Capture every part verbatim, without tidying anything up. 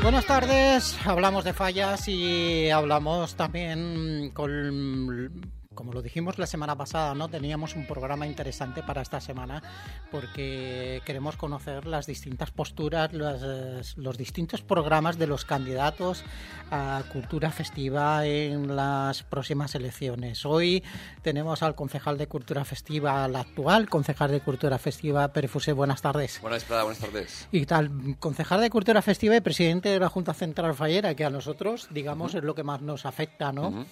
Buenas tardes, hablamos de fallas y hablamos también con... Como lo dijimos la semana pasada, ¿no? Teníamos un programa interesante para esta semana porque queremos conocer las distintas posturas, los, los distintos programas de los candidatos a Cultura Festiva en las próximas elecciones. Hoy tenemos al concejal de Cultura Festiva, al actual concejal de Cultura Festiva, Pere Fuset. Buenas tardes. Buenas tardes, buenas tardes. Y tal, concejal de Cultura Festiva y presidente de la Junta Central Fallera, que a nosotros, digamos, uh-huh. es lo que más nos afecta, ¿no? Uh-huh.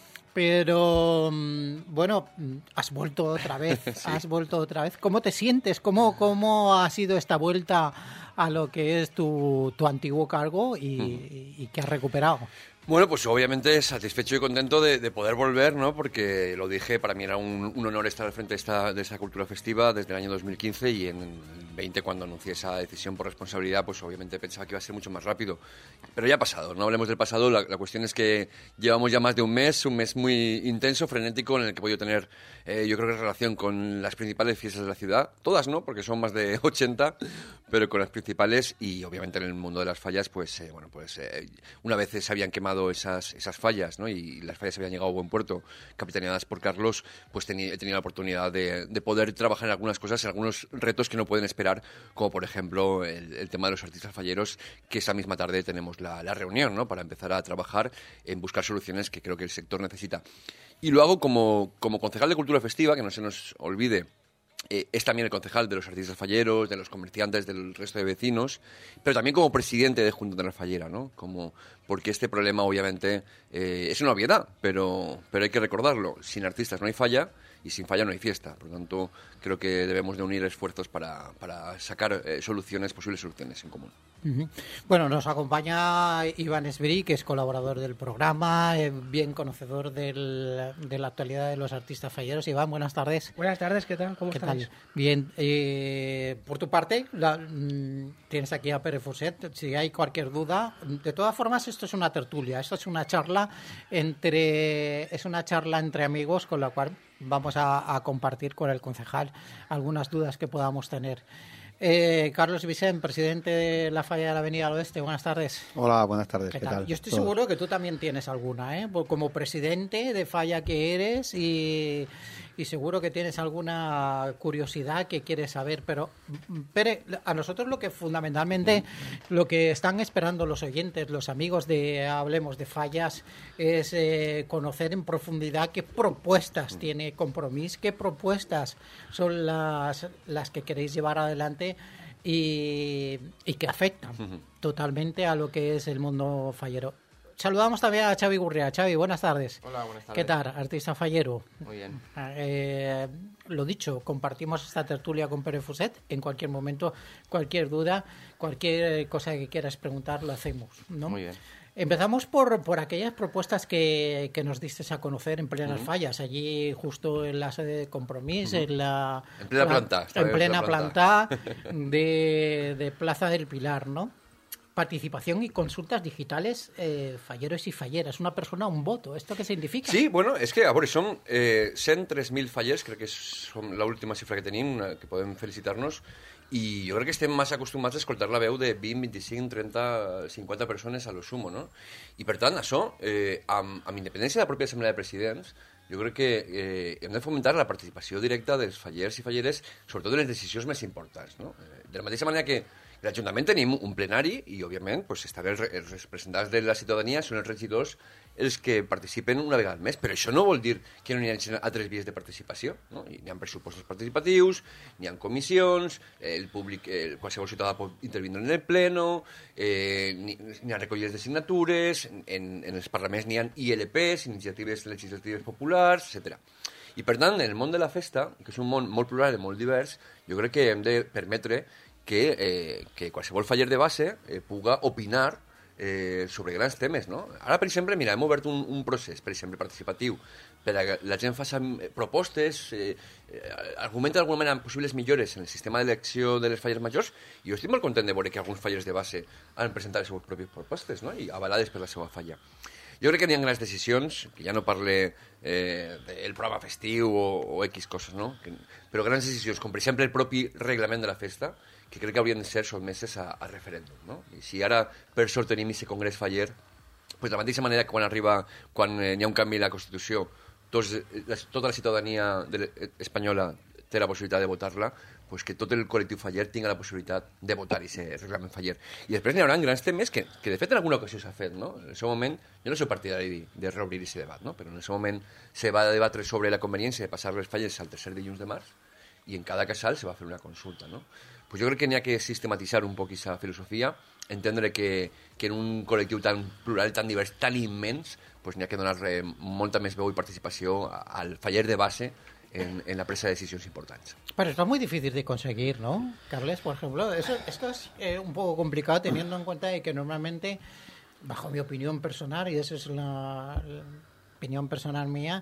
Pero, bueno, has vuelto otra vez, sí. has vuelto otra vez. ¿Cómo te sientes? ¿Cómo, cómo ha sido esta vuelta a lo que es tu, tu antiguo cargo y, mm. y que has recuperado? Bueno, pues obviamente satisfecho y contento de, de poder volver, ¿no? Porque lo dije, para mí era un, un honor estar al frente de esta, de esta cultura festiva desde el año dos mil quince y en veinte, cuando anuncié esa decisión por responsabilidad, pues obviamente pensaba que iba a ser mucho más rápido. Pero ya ha pasado, no hablemos del pasado, la, la cuestión es que llevamos ya más de un mes, un mes muy intenso, frenético, en el que he podido tener, eh, yo creo que relación con las principales fiestas de la ciudad, todas no, porque son más de ochenta, pero con las principales y obviamente en el mundo de las fallas, pues, eh, bueno, pues eh, una vez se habían quemado Esas, esas fallas, ¿no? Y las fallas habían llegado a buen puerto, capitaneadas por Carlos, pues tení, he tenido la oportunidad de, de poder trabajar en algunas cosas, en algunos retos que no pueden esperar, como por ejemplo el, el tema de los artistas falleros, que esa misma tarde tenemos la, la reunión, ¿no? Para empezar a trabajar en buscar soluciones que creo que el sector necesita. Y lo hago como, como concejal de Cultura Festiva, que no se nos olvide. Eh, es también el concejal de los artistas falleros, de los comerciantes, del resto de vecinos, pero también como presidente de Junta Central Fallera, ¿no? Como, porque este problema obviamente eh, es una obviedad, pero, pero hay que recordarlo. Sin artistas no hay falla y sin falla no hay fiesta. Por lo tanto, creo que debemos de unir esfuerzos para, para sacar eh, soluciones, posibles soluciones en común. Uh-huh. Bueno, nos acompaña Iván Esbrí, que es colaborador del programa, eh, bien conocedor del, de la actualidad de los artistas falleros. Iván, buenas tardes. Buenas tardes, ¿qué tal? ¿Cómo ¿Qué estáis? Tal? Bien, eh, por tu parte, la, tienes aquí a Pere Fuset, si hay cualquier duda. De todas formas, esto es una tertulia, esto es una charla entre, es una charla entre amigos con la cual vamos a, a compartir con el concejal algunas dudas que podamos tener. Eh, Carlos Vicent, presidente de la Falla de la Avenida del Oeste, buenas tardes. Hola, buenas tardes. ¿Qué, ¿Qué tal? tal? Yo estoy Todo. seguro que tú también tienes alguna, ¿eh? Como presidente de Falla que eres y, y seguro que tienes alguna curiosidad que quieres saber, pero Pere, a nosotros lo que fundamentalmente lo que están esperando los oyentes, los amigos de Hablemos de Fallas, es eh, conocer en profundidad qué propuestas tiene Compromís, qué propuestas son las, las que queréis llevar adelante y, y que afectan uh-huh. totalmente a lo que es el mundo fallero. Saludamos también a Xavi Gurria. Xavi, buenas tardes. Hola, buenas tardes. ¿Qué tal, artista fallero? Muy bien. Eh, lo dicho, compartimos esta tertulia con Pere Fuset. En cualquier momento, cualquier duda, cualquier cosa que quieras preguntar, lo hacemos, ¿no? Muy bien. Empezamos por, por aquellas propuestas que, que nos diste a conocer en plenas uh-huh. fallas, allí justo en la sede de Compromís, uh-huh. en la... En plena la, planta. En plena planta, planta de, de Plaza del Pilar, ¿no? Participación y consultas digitales, eh, falleros y falleras. Una persona, un voto. ¿Esto qué significa? Sí, bueno, és que, a veure, som eh, cent tres mil fallers, crec que és l'última xifra que tenim, que podem felicitar-nos, i jo crec que estem massa acostumats a escoltar la veu de vint, vint-i-cinc, trenta, cinquanta persones a lo sumo, no? I per tant, això, eh, amb, amb independència de la pròpia Assemblea de Presidents, jo crec que eh, hem de fomentar la participació directa dels fallers i falleres, sobretot en les decisions més importants, no? Eh, de la mateixa manera que l'Ajuntament tenim un plenari i, òbviament, pues, estan els, els representants de la ciutadania, són els regidors els que participen una vegada al mes, però això no vol dir que no hi hagi altres vies de participació, no? Hi ha pressupostos participatius, hi ha comissions, el públic, eh, qualsevol ciutadà pot intervindre en el pleno, eh, hi ha recollides de signatures, en, en els parlaments n'hi ha I L Ps, iniciatives legislatives populars, etcètera. I, per tant, en el món de la festa, que és un món molt plural i molt divers, jo crec que hem de permetre que, eh, que qualsevol faller de base eh, puga opinar eh, sobre grans temes, no? Ara, per exemple, mira, hem obert un, un procés, per exemple, participatiu, per a que la gent faci propostes, eh, eh, argumenta d'alguna manera possibles millores en el sistema d'elecció de les fallers majors, i jo estic molt content de veure que alguns fallers de base han presentat les seves pròpies propostes, no? I avalades per la seva falla. Jo crec que n'hi ha grans decisions, que ja no parle eh, del programa festiu o, o X coses, no? Que, però grans decisions, com per exemple el propi reglament de la festa, que crec que haurien de ser sotmeses a, a referèndum, no? I si ara, per sort, tenim aquest congrés faller, pues de la mateixa manera que quan arriba, quan eh, hi ha un canvi en la Constitució, tots, la, tota la ciutadania de, espanyola té la possibilitat de votar-la, pues que tot el col·lectiu faller tinga la possibilitat de votar aquest reglament faller. I després n'hi haurà grans temes que, que de fet en alguna ocasió s'ha fet, no? En el seu moment, jo no soc partidari de, de reobrir aquest debat, no? Però en el seu moment se va debatre sobre la conveniència de passar les falles al tercer dilluns de març i en cada casal se va fer una consulta, no? Pues jo crec que n'hi ha que sistematitzar un poc aquesta filosofia, entendre que, que en un col·lectiu tan plural, tan divers, tan immens, pues n'hi ha que donar molta més veu i participació al faller de base En, en la presa de decisiones importantes. Pero esto es muy difícil de conseguir, ¿no, Carles? Por ejemplo, eso, esto es eh, un poco complicado teniendo en cuenta de que normalmente, bajo mi opinión personal, y esa es la, la opinión personal mía,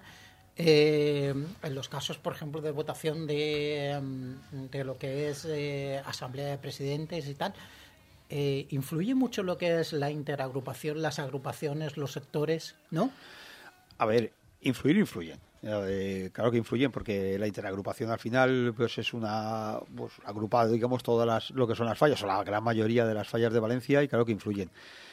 eh, en los casos, por ejemplo, de votación de, de lo que es eh, asamblea de presidentes y tal, eh, influye mucho lo que es la interagrupación, las agrupaciones, los sectores, ¿no? A ver, influir, influyen. Eh, claro que influyen porque la interagrupación al final pues es una pues agrupada digamos todas las lo que son las fallas o la gran mayoría de las fallas de Valencia y claro que influyen.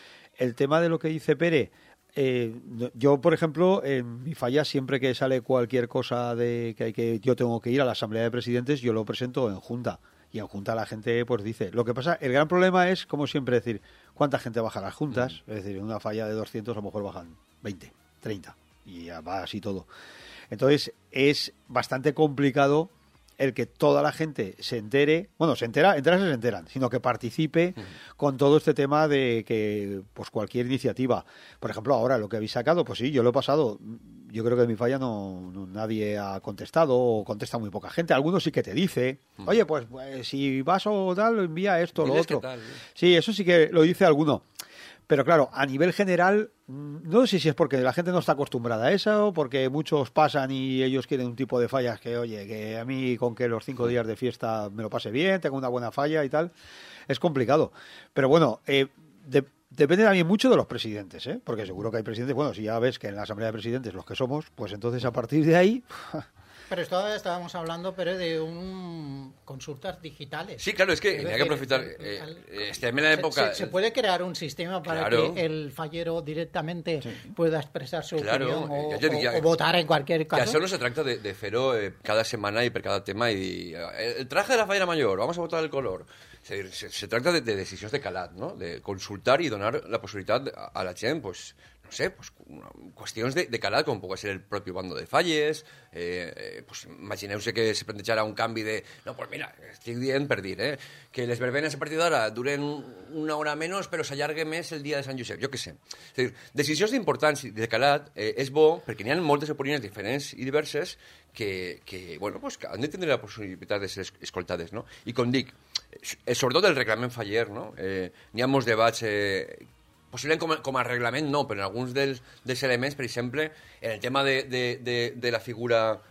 El tema de lo que dice Pere, eh, yo por ejemplo en mi falla siempre que sale cualquier cosa de que hay que yo tengo que ir a la asamblea de presidentes yo lo presento en junta y en junta la gente pues dice lo que pasa el gran problema es como siempre decir cuánta gente baja a las juntas, es decir en una falla de doscientos a lo mejor bajan veinte, treinta y ya va así todo. Entonces es bastante complicado el que toda la gente se entere, bueno, se entera, enterarse se enteran, sino que participe uh-huh. con todo este tema de que, pues cualquier iniciativa, por ejemplo, ahora lo que habéis sacado, pues sí, yo lo he pasado, yo creo que en mi falla no, no nadie ha contestado o contesta muy poca gente, algunos sí que te dice, uh-huh. oye, pues, pues si vas o tal, envía esto, lo otro. Tal, ¿eh? Sí, eso sí que lo dice alguno. Pero claro, a nivel general, no sé si es porque la gente no está acostumbrada a eso, porque muchos pasan y ellos quieren un tipo de fallas que, oye, que a mí con que los cinco días de fiesta me lo pase bien, tengo una buena falla y tal, es complicado. Pero bueno, eh, de, depende también mucho de los presidentes, ¿eh? Porque seguro que hay presidentes, bueno, si ya ves que en la Asamblea de Presidentes los que somos, pues entonces a partir de ahí... Pero esto estábamos hablando, pero de un consultas digitales. Sí, claro, es que hay que aprovechar. Eh, este, en la época. Se, se puede crear un sistema para claro. que el fallero directamente sí. pueda expresar su claro. opinión o, ja dic, ja, o, o votar en cualquier caso. Que això no se tracta de, de fer-ho eh, cada setmana i per cada tema i el traje de la fallera mayor, vamos a votar el color. Se, se, se tracta de, de decisions de calat, no? De consultar i donar la possibilitat a, a la gent, pues, no sé, pues, qüestions de, de calat, com pugui ser el propi bando de falles, eh, eh, pues, imagineu-se que se plantejara un canvi de... No, pues mira, estic dient per dir, eh, que les verbenes a partir d'ara duren una hora menys, però s'allargue més el dia de Sant Josep, jo què sé. És a dir, decisions importants de calat eh, és bo perquè n'hi ha moltes opinions diferents i diverses que, que, bueno, pues, que han de tindre la possibilitat de ser escoltades, no? I com dic, sobretot el reglament faller, no? Eh, n'hi ha molts debats... Eh, possiblement com a, com a reglament no, però en alguns dels, dels elements, per exemple, en el tema de, de, de, de la figura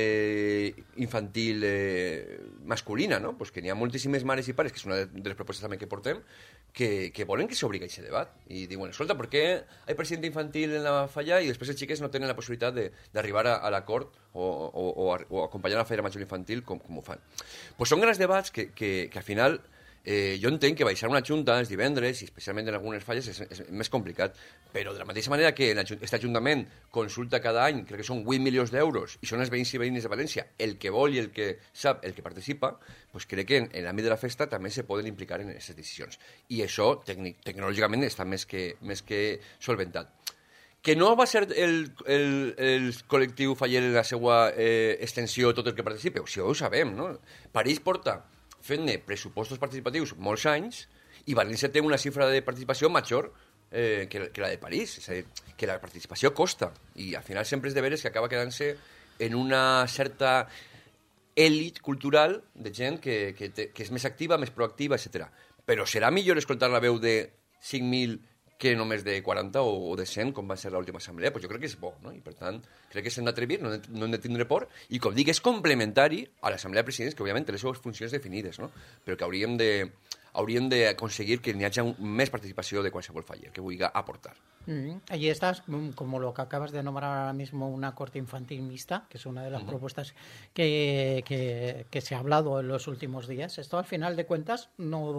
eh, infantil eh, masculina, no? Pues que n'hi ha moltíssimes mares i pares, que és una de, de les propostes també que portem, que, que volen que s'obri aquest debat. I diuen, escolta, per què hi ha president infantil en la falla i després els xiques no tenen la possibilitat d'arribar a, a l'acord o, o, o, o acompanyar la falla major infantil com, com ho fan? Pues són grans debats que, que, que al final... Eh, jo entenc que baixar una junta els divendres, i especialment en algunes falles, és, és més complicat, però de la mateixa manera que aquest ajuntament consulta cada any, crec que són vuit milions d'euros, i són els veïns i veïnes de València, el que vol i el que sap, el que participa, pues crec que en, en l'àmbit de la festa també se poden implicar en aquestes decisions. I això, tècnic, tecnològicament, està més que, més que solventat. Que no va ser el, el, el col·lectiu faller en la seva eh, extensió tot el que participa, o sigui, ho sabem, no? París porta fent-ne pressupostos participatius molts anys i València té una xifra de participació major eh, que, que la de París. És a dir, que la participació costa i al final sempre és de veres que acaba quedant-se en una certa èlit cultural de gent que, que, te, que és més activa, més proactiva, etcètera. Però serà millor escoltar la veu de cinc mil que només de quaranta o de cent, com va ser l'última assemblea? Pues jo crec que és bo, no? I per tant, crec que s'hem d'atrevir, no, no hem de tindre por, i com dic, és complementari a l'assemblea de presidents, que òbviament té les seves funcions definides, no? Però que hauríem de haurien d'aconseguir que n'hi hagi més participació de qualsevol faller que vulgui aportar. Mm, y estás, como lo que acabas de nombrar ahora mismo, una corte infantil mixta, que es una de las uh-huh. propuestas que, que, que se ha hablado en los últimos días. Esto, al final de cuentas,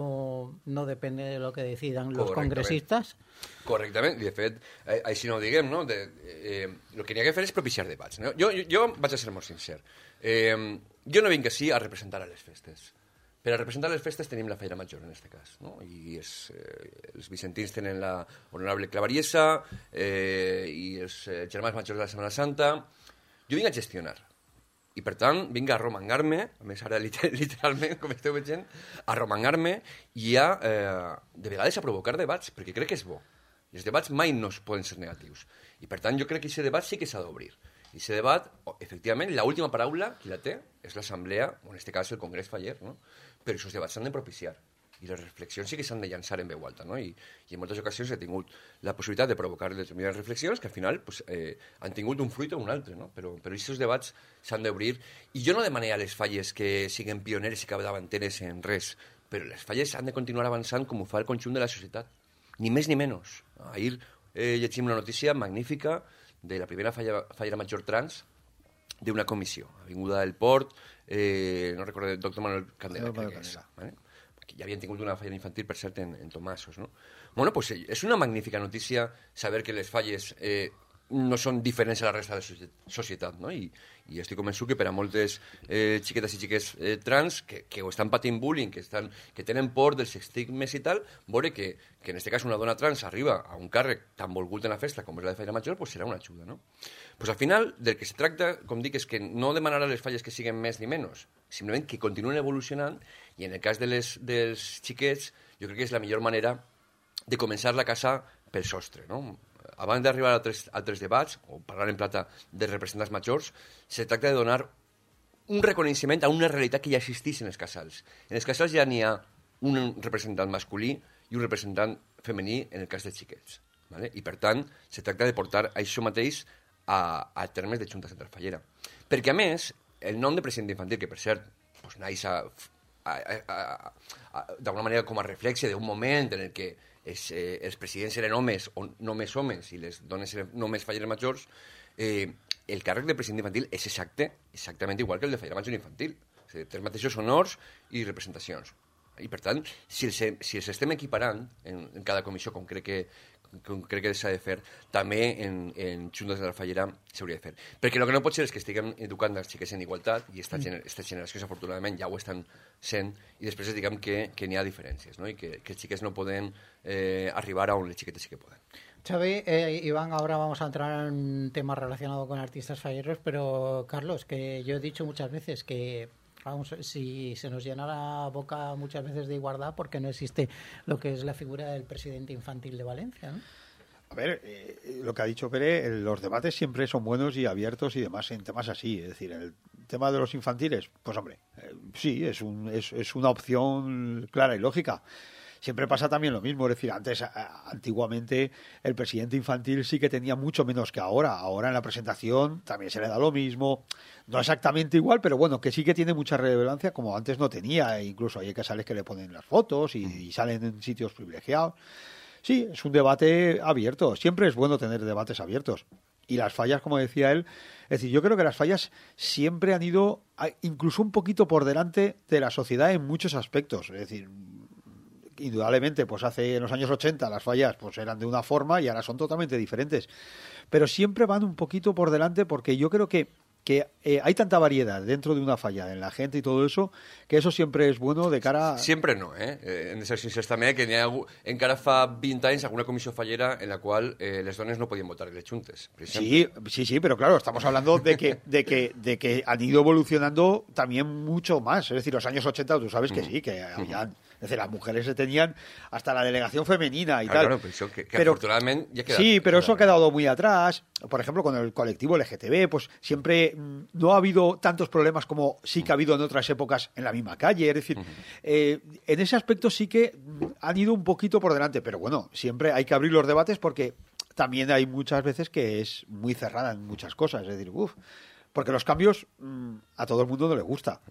no, no depende de lo que decidan los congresistas. Correctament, i de fet, eh, així no ho diguem, no? De, eh, el que n'hi ha que fer és propiciar debats. No? Jo, jo, jo vaig a ser molt sincer. Eh, jo no vinc així a representar a les festes. Per a representar les festes tenim la Falla Major, en aquest cas, no? I és, eh, els vicentins tenen la honorable Clavariesa eh, i els eh, germans majors de la Setmana Santa. Jo vinc a gestionar. I, per tant, vinc a romangar-me, a més ara literalment, com esteu veient, a romangar-me i a, eh, de vegades, a provocar debats, perquè crec que és bo. I els debats mai no poden ser negatius. I, per tant, jo crec que aquest debat sí que s'ha d'obrir. I aquest debat, efectivament, l'última paraula, qui la té, és l'Assemblea, o en aquest cas el Congrés Faller, no? Però aquests debats s'han de propiciar. I les reflexions sí que s'han de llançar en veu alta, no? I, i en moltes ocasions he tingut la possibilitat de provocar determinades reflexions que al final pues, eh, han tingut un fruit o un altre, no? Però, però aquests debats s'han d'obrir. I jo no demanaré a les falles que siguin pioneres i capdavanteres en res, però les falles han de continuar avançant com ho fa el conjunt de la societat. Ni més ni menys. Ahir eh, llegim una notícia magnífica de la primera falla, fallera major trans d'una comissió. Avinguda del Port, eh, no recordo, el doctor Manuel Candela, crec que és. ¿Vale? Ja havien tingut una falla infantil, per cert, en, en Tomasos, no? Bueno, pues és una magnífica notícia saber que les falles eh, no són diferents a la resta de la societat, no? I, i estic convençut que per a moltes eh, xiquetes i xiques eh, trans que, que ho estan patint bullying, que, estan, que tenen por dels estigmes i tal, veure que, que en aquest cas una dona trans arriba a un càrrec tan volgut en la festa com és la de Falla Major, pues serà una ajuda, no? Pues al final, del que es tracta, com dic, és que no demanar a les falles que siguin més ni menys, simplement que continuen evolucionant, i en el cas de les, dels xiquets, jo crec que és la millor manera de començar la casa pel sostre, no? Abans d'arribar a altres, altres debats, o parlar en plata de representants majors, se tracta de donar un reconeixement a una realitat que ja existeix en els casals. En els casals ja n'hi ha un representant masculí i un representant femení en el cas dels xiquets. ¿Vale? I, per tant, se tracta de portar això mateix a, a termes de Junta Central Fallera. Perquè, a més, el nom de president infantil, que per cert, pues, naix a, a, a, a, d'alguna manera com a reflexe d'un moment en el que els, eh, els presidents eren homes o només homes i les dones eren només falleres majors, eh, el càrrec de president infantil és exacte, exactament igual que el de fallera major infantil. O sigui, té els mateixos honors i representacions. I, per tant, si els, si els estem equiparant en, en cada comissió, com crec que, com crec que s'ha de fer, també en, en Juntes de la Fallera s'hauria de fer. Perquè el que no pot ser és que estiguem educant els xiquets en igualtat, i aquestes gener generacions, afortunadament, ja ho estan sent, i després diguem que, que n'hi ha diferències, no? I que, que els xiquets no poden eh, arribar a on les xiquetes sí que poden. Xavi, eh, Iván, ahora vamos a entrar en un tema relacionado con artistas falleros, pero, Carlos, que yo he dicho muchas veces que vamos, si se nos llena la boca muchas veces de igualdad, porque no existe lo que es la figura del presidente infantil de Valencia, ¿no? A ver, eh, lo que ha dicho Pere, los debates siempre son buenos y abiertos y demás en temas así. Es decir, el tema de los infantiles, pues hombre, eh, sí, es, un, es, es una opción clara y lógica. Siempre pasa también lo mismo, es decir, antes, antiguamente, el presidente infantil sí que tenía mucho menos que ahora. Ahora en la presentación también se le da lo mismo, no exactamente igual, pero bueno, que sí que tiene mucha relevancia, como antes no tenía. Incluso hay casales que le ponen las fotos y, y salen en sitios privilegiados. Sí, es un debate abierto. Siempre es bueno tener debates abiertos. Y las fallas, como decía él, es decir, yo creo que las fallas siempre han ido a, incluso un poquito por delante de la sociedad en muchos aspectos. Es decir, indudablemente, pues hace en los años ochenta las fallas pues eran de una forma y ahora son totalmente diferentes. Pero siempre van un poquito por delante porque yo creo que, que eh, hay tanta variedad dentro de una falla en la gente y todo eso, que eso siempre es bueno de cara a... Siempre no, eh? eh hem de ser sincers també, que ha, encara fa vint anys alguna comissió fallera en la qual eh, les dones no podien votar en les juntes. Sí, sí, sí, pero claro, estamos hablando de que, de, que, de que han ido evolucionando también mucho más. Es decir, los años ochenta, tú sabes que sí, que habían... Es decir, las mujeres se tenían hasta la delegación femenina y ah, tal. Claro, pero eso que, que pero, afortunadamente ya queda. Sí, pero eso ha quedado muy atrás. Por ejemplo, con el colectivo L G T B, pues siempre mmm, no ha habido tantos problemas como sí que ha habido en otras épocas en la misma calle. Es decir, uh-huh. eh, en ese aspecto sí que han ido un poquito por delante. Pero bueno, siempre hay que abrir los debates porque también hay muchas veces que es muy cerrada en muchas cosas. Es decir, uff, porque los cambios mmm, a todo el mundo no le gusta. Es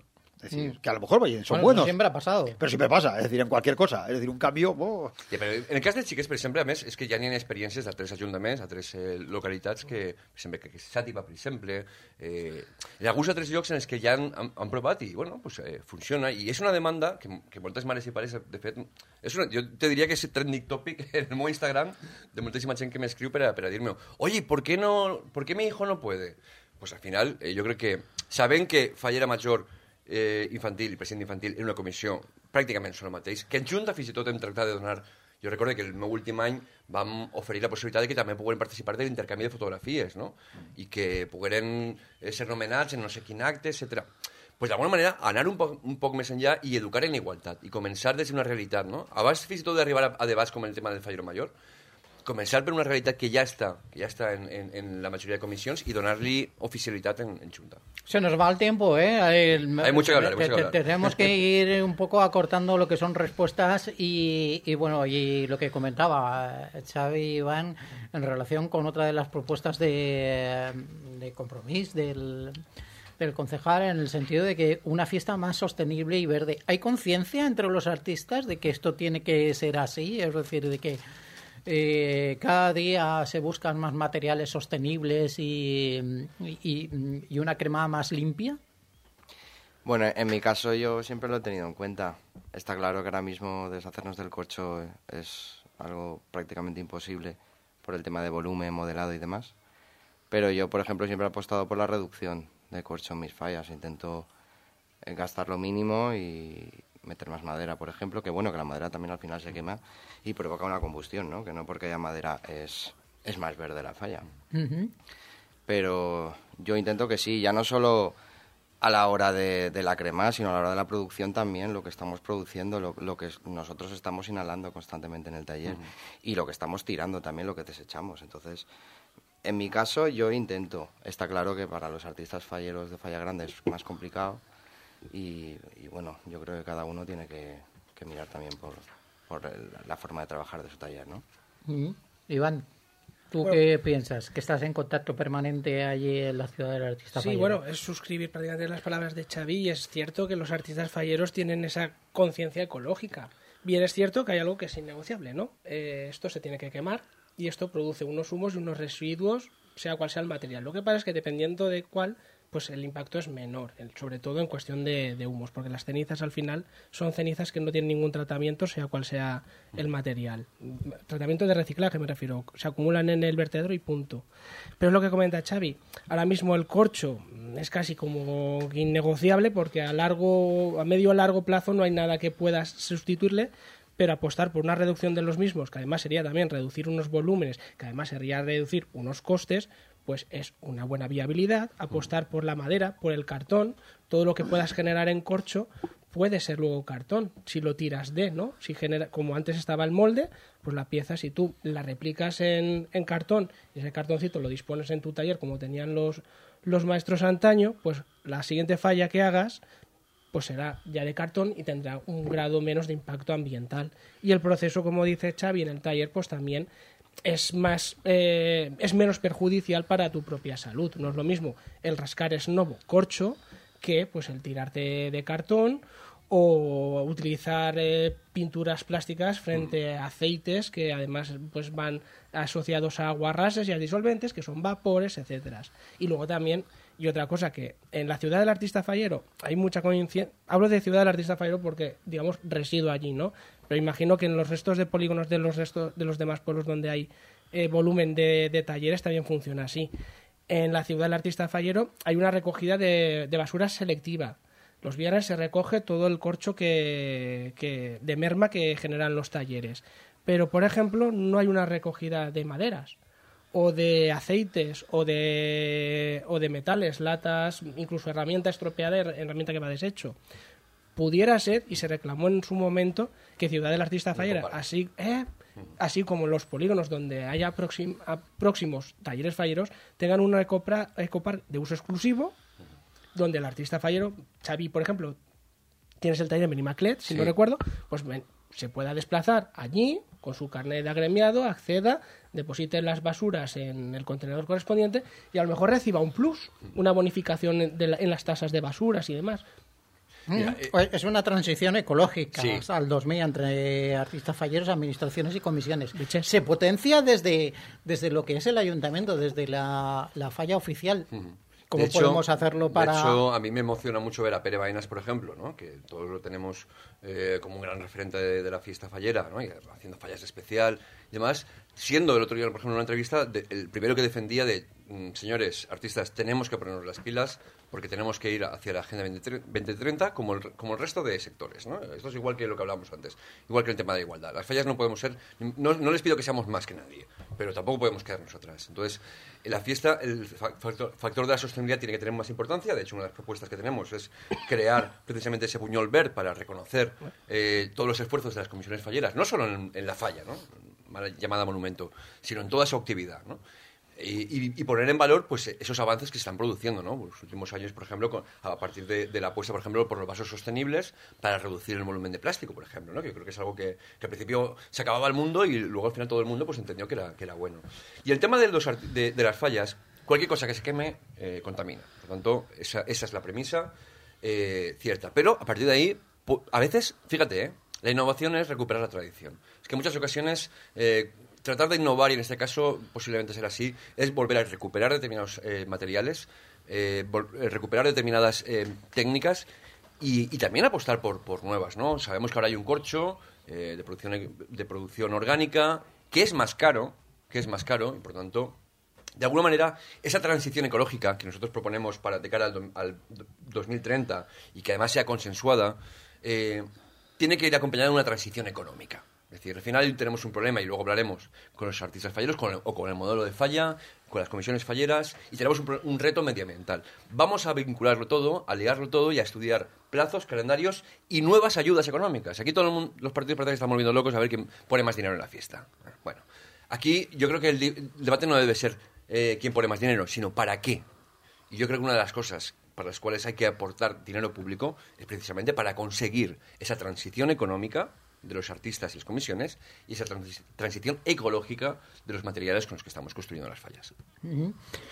Es decir, Mm. que a lo mejor oye, son Bueno, buenos. eso siempre ha pasado. Però sempre passa, és a dir, en qualsevol cosa. És a dir, un canvi... Oh. Ja, però en el cas dels xiquets, per exemple, a més, és que ja n'hi ha experiències d'altres ajuntaments, d'altres eh, localitats, que, per exemple, que, que Xàtiva, per exemple, eh, hi ha alguns altres llocs en els que ja han, han, han provat i, bueno, pues, eh, funciona. I és una demanda que, que moltes mares i pares, de fet, és una, jo te diria que és trending topic en el meu Instagram de moltíssima gent que m'escriu per a, per a dir-me, oye, ¿por qué, no, ¿por qué mi hijo no puede? Pues al final, eh, jo crec que, sabent que Fallera Major eh, infantil i president infantil en una comissió pràcticament són el mateix, que en Junta fins i tot hem tractat de donar... Jo recordo que el meu últim any vam oferir la possibilitat de que també pogueren participar de l'intercanvi de fotografies, no? I que pogueren ser nomenats en no sé quin acte, etcètera. Pues d'alguna manera anar un poc, un poc més enllà i educar en igualtat i començar des d'una realitat, no? Abans fins i tot d'arribar a, a debats com el tema del Fallero Major, començar per una realitat que ja està, que ya está en, en, en la mayoría de comisiones y donar-li oficialidad en, en Junta. Se nos va el tiempo, ¿eh? El, hay mucho que hablar, hay mucho que hablar. Tenemos que ir un poco acortando lo que son respuestas y, y bueno, y lo que comentaba Xavi Iván en relación con otra de las propuestas de, de Compromís del, del concejal, en el sentido de que una fiesta más sostenible y verde. ¿Hay conciencia entre los artistas de que esto tiene que ser así? Es decir, de que Eh, cada día se buscan más materiales sostenibles y, y, y una crema más limpia. Bueno, en mi caso yo siempre lo he tenido en cuenta. Está claro que ahora mismo deshacernos del corcho es algo prácticamente imposible por el tema de volumen, modelado y demás. Pero yo, por ejemplo, siempre he apostado por la reducción de corcho en mis fallas. Intento gastar lo mínimo y meter más madera, por ejemplo, que bueno, que la madera también al final se quema y provoca una combustión, ¿no? Que no porque haya madera es, es más verde la falla. Uh-huh. Pero yo intento que sí, ya no solo a la hora de, de la crema, sino a la hora de la producción también, lo que estamos produciendo, lo, lo que nosotros estamos inhalando constantemente en el taller uh-huh. y lo que estamos tirando también, lo que desechamos. Entonces, en mi caso, yo intento. Está claro que para los artistas falleros de falla grande es más complicado. Y, y bueno, yo creo que cada uno tiene que, que mirar también por, por el, la forma de trabajar de su taller, ¿no? Mm. Iván, ¿tú bueno, qué piensas? Que estás en contacto permanente allí en la ciudad del artista sí, fallero. Bueno, es suscribir prácticamente las palabras de Xavi y es cierto que los artistas falleros tienen esa conciencia ecológica. Bien es cierto que hay algo que es innegociable, ¿no? Eh, esto se tiene que quemar y esto produce unos humos y unos residuos, sea cual sea el material. Lo que pasa es que dependiendo de cuál, pues el impacto es menor, sobre todo en cuestión de, de humos, porque las cenizas al final son cenizas que no tienen ningún tratamiento, sea cual sea el material. Tratamiento de reciclaje me refiero, se acumulan en el vertedero y punto. Pero es lo que comenta Xavi, ahora mismo el corcho es casi como innegociable porque a largo, a medio o largo plazo no hay nada que pueda sustituirle, pero apostar por una reducción de los mismos, que además sería también reducir unos volúmenes, que además sería reducir unos costes, pues es una buena viabilidad. Apostar por la madera, por el cartón, todo lo que puedas generar en corcho puede ser luego cartón, si lo tiras de, ¿no? Si genera, como antes estaba el molde, pues la pieza, si tú la replicas en, en cartón y ese cartoncito lo dispones en tu taller como tenían los, los maestros antaño, pues la siguiente falla que hagas pues será ya de cartón y tendrá un grado menos de impacto ambiental. Y el proceso, como dice Xavi, en el taller, pues también es más eh, es menos perjudicial para tu propia salud. No es lo mismo el rascar esnobo corcho que pues el tirarte de cartón o utilizar eh, pinturas plásticas frente a aceites que además pues van asociados a aguarrases y a disolventes que son vapores, etcétera. Y luego también, y otra cosa, que en la ciudad del artista fallero hay mucha coincidencia. Hablo de ciudad del artista fallero porque, digamos, resido allí, ¿no? Pero imagino que en los restos de polígonos de los restos de los demás pueblos donde hay eh, volumen de, de talleres también funciona así. En la ciudad del artista fallero hay una recogida de, de basura selectiva. Los viernes se recoge todo el corcho que, que de merma que generan los talleres. Pero, por ejemplo, no hay una recogida de maderas o de aceites o de, o de metales, latas, incluso herramienta estropeada, herramienta que va desecho. Pudiera ser, y se reclamó en su momento, que Ciudad del Artista Fallera, así, eh, así como los polígonos donde haya próxim, próximos talleres falleros, tengan una ecopra, ecopark de uso exclusivo, donde el artista fallero, Xavi, por ejemplo, tienes el taller Benimaclet, si sí. no recuerdo, pues ven, se pueda desplazar allí con su carnet de agremiado, acceda, deposite las basuras en el contenedor correspondiente y a lo mejor reciba un plus, una bonificación de la, en las tasas de basuras y demás. Mira, Mm, eh, pues es una transición ecológica Sí. al dos mil entre artistas falleros, administraciones y comisiones. Se potencia desde, desde lo que es el ayuntamiento, desde la, la falla oficial. ¿Cómo De hecho- podemos hacerlo para...? De hecho, a mí me emociona mucho ver a Pere Baenas, por ejemplo, ¿no? Que todos lo tenemos eh, como un gran referente de, de la fiesta fallera, ¿no? Y haciendo fallas especial y demás. Siendo el otro día, por ejemplo, en una entrevista, de- el primero que defendía de, mm, señores, artistas, tenemos que ponernos las pilas porque tenemos que ir hacia la Agenda veinte treinta como el, como el resto de sectores, ¿no? Esto es igual que lo que hablábamos antes, igual que el tema de igualdad. Las fallas no podemos ser, no, no les pido que seamos más que nadie, pero tampoco podemos quedarnos atrás. Entonces, en la fiesta, el fa- factor, factor de la sostenibilidad tiene que tener más importancia. De hecho, una de las propuestas que tenemos es crear precisamente ese puñol verde para reconocer eh, todos los esfuerzos de las comisiones falleras, no solo en, en la falla, ¿no? Mal llamada monumento, sino en toda su actividad, ¿no? Y, y- y poner en valor pues esos avances que se están produciendo, ¿no? Los últimos años, por ejemplo, con- a partir de, de la apuesta, por ejemplo, por los vasos sostenibles para reducir el volumen de plástico, por ejemplo, ¿no? Que yo creo que es algo que, que al principio se acababa el mundo y luego al final todo el mundo pues entendió que era, que era bueno. Y el tema de, los, arti- de, de las fallas, cualquier cosa que se queme eh, contamina. Por lo tanto, esa, esa es la premisa eh, cierta. Pero a partir de ahí, pu- a veces, fíjate, ¿eh? La innovación es recuperar la tradición. Es que en muchas ocasiones eh, tratar de innovar, y en este caso posiblemente será así, es volver a recuperar determinados eh, materiales, eh, vol- eh, recuperar determinadas eh, técnicas y, y también apostar por, por nuevas, ¿no? Sabemos que ahora hay un corcho eh, de, producción, e- de producción orgánica que es más caro, que es más caro y por tanto, de alguna manera, esa transición ecológica que nosotros proponemos para de cara al, do- al do- dos mil treinta y que además sea consensuada, eh, tiene que ir acompañada de una transición económica. Es decir, al final tenemos un problema, y luego hablaremos con los artistas falleros con el- o con el modelo de falla, con las comisiones falleras, y tenemos un, pro- un reto medioambiental. Vamos a vincularlo todo, a ligarlo todo y a estudiar plazos, calendarios y nuevas ayudas económicas. Aquí todo el mundo, los partidos políticos están volviendo locos a ver quién pone más dinero en la fiesta. Bueno, aquí yo creo que el, di- el debate no debe ser eh, quién pone más dinero, sino para qué. Y yo creo que una de las cosas para las cuales hay que aportar dinero público es precisamente para conseguir esa transición económica de los artistas y las comisiones y esa transi- transición ecológica de los materiales con los que estamos construyendo las fallas. Ujú.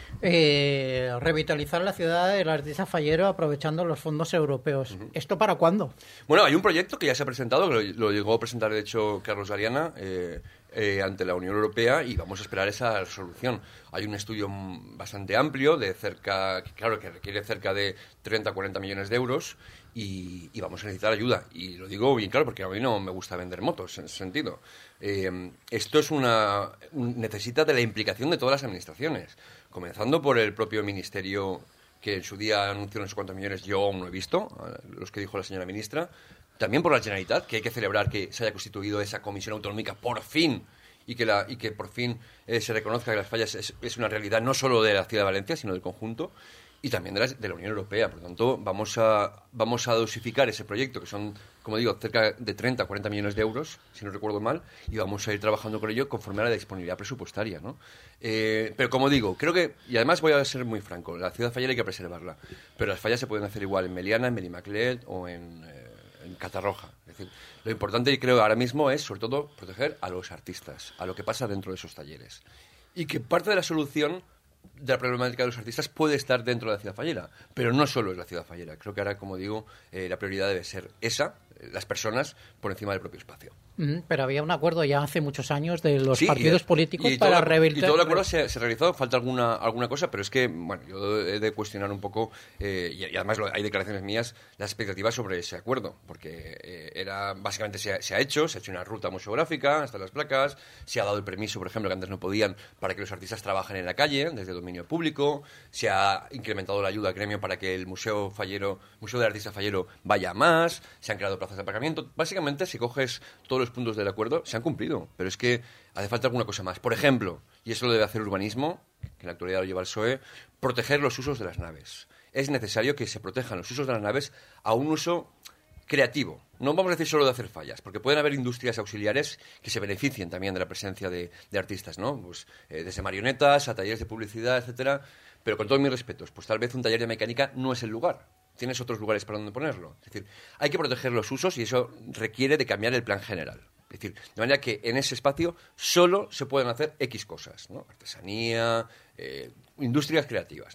Eh, revitalizar la ciudad del artista fallero aprovechando los fondos europeos. ¿Esto para cuándo? Bueno, hay un proyecto que ya se ha presentado, que lo, lo llegó a presentar de hecho Carlos Gariana eh, eh, ante la Unión Europea y vamos a esperar esa resolución. Hay un estudio mm, bastante amplio, de cerca, que, claro, que requiere cerca de treinta a cuarenta millones de euros y, y vamos a necesitar ayuda. Y lo digo bien claro porque a mí no me gusta vender motos en ese sentido. Eh, esto es una un- necesita de la implicación de todas las administraciones, comenzando por el propio ministerio que en su día anunció no sé cuántos millones, yo aún no he visto, los que dijo la señora ministra, también por la Generalitat, que hay que celebrar que se haya constituido esa comisión autonómica por fin y que, la, y que por fin eh, se reconozca que las fallas es, es una realidad no solo de la ciudad de Valencia, sino del conjunto, y también de la, de la Unión Europea. Por lo tanto, vamos a, vamos a dosificar ese proyecto, que son, como digo, cerca de treinta a cuarenta millones de euros, si no recuerdo mal, y vamos a ir trabajando con ello conforme a la disponibilidad presupuestaria, ¿no? Eh, pero como digo, creo que, y además voy a ser muy franco, la ciudad fallera hay que preservarla, pero las fallas se pueden hacer igual en Meliana, en Benimaclet o en, eh, en Catarroja. Es decir, lo importante, creo, ahora mismo es, sobre todo, proteger a los artistas, a lo que pasa dentro de esos talleres. Y que parte de la solución de la problemática de los artistas puede estar dentro de la ciudad fallera, pero no solo es la ciudad fallera. Creo que ahora, como digo, eh, la prioridad debe ser esa, eh, las personas, por encima del propio espacio. Mm, pero había un acuerdo ya hace muchos años de los Sí, partidos y- políticos y todo para el- rehabilitar. Y todo el acuerdo se, se ha realizado, falta alguna alguna cosa, pero es que, bueno, yo he de cuestionar un poco, eh, y, y además lo- hay declaraciones mías, las expectativas sobre ese acuerdo, porque eh, era básicamente se ha, se ha hecho, se ha hecho una ruta museográfica hasta las placas, se ha dado el permiso, por ejemplo, que antes no podían, para que los artistas trabajen en la calle, desde dominio público, se ha incrementado la ayuda al gremio para que el Museo Fallero, Museo del Artista Fallero vaya a más, se han creado plazas de aparcamiento. Básicamente, si coges todos los puntos del acuerdo, se han cumplido, pero es que hace falta alguna cosa más. Por ejemplo, y eso lo debe hacer urbanismo, que en la actualidad lo lleva el P S O E, proteger los usos de las naves. Es necesario que se protejan los usos de las naves a un uso creativo. No vamos a decir solo de hacer fallas, porque pueden haber industrias auxiliares que se beneficien también de la presencia de, de artistas, ¿no? Pues, eh, desde marionetas a talleres de publicidad, etcétera. Pero con todos mis respetos, pues tal vez un taller de mecánica no es el lugar. Tienes otros lugares para donde ponerlo. Es decir, hay que proteger los usos y eso requiere de cambiar el plan general. Es decir, de manera que en ese espacio solo se pueden hacer X cosas, ¿no? Artesanía, eh, industrias creativas, ¿no?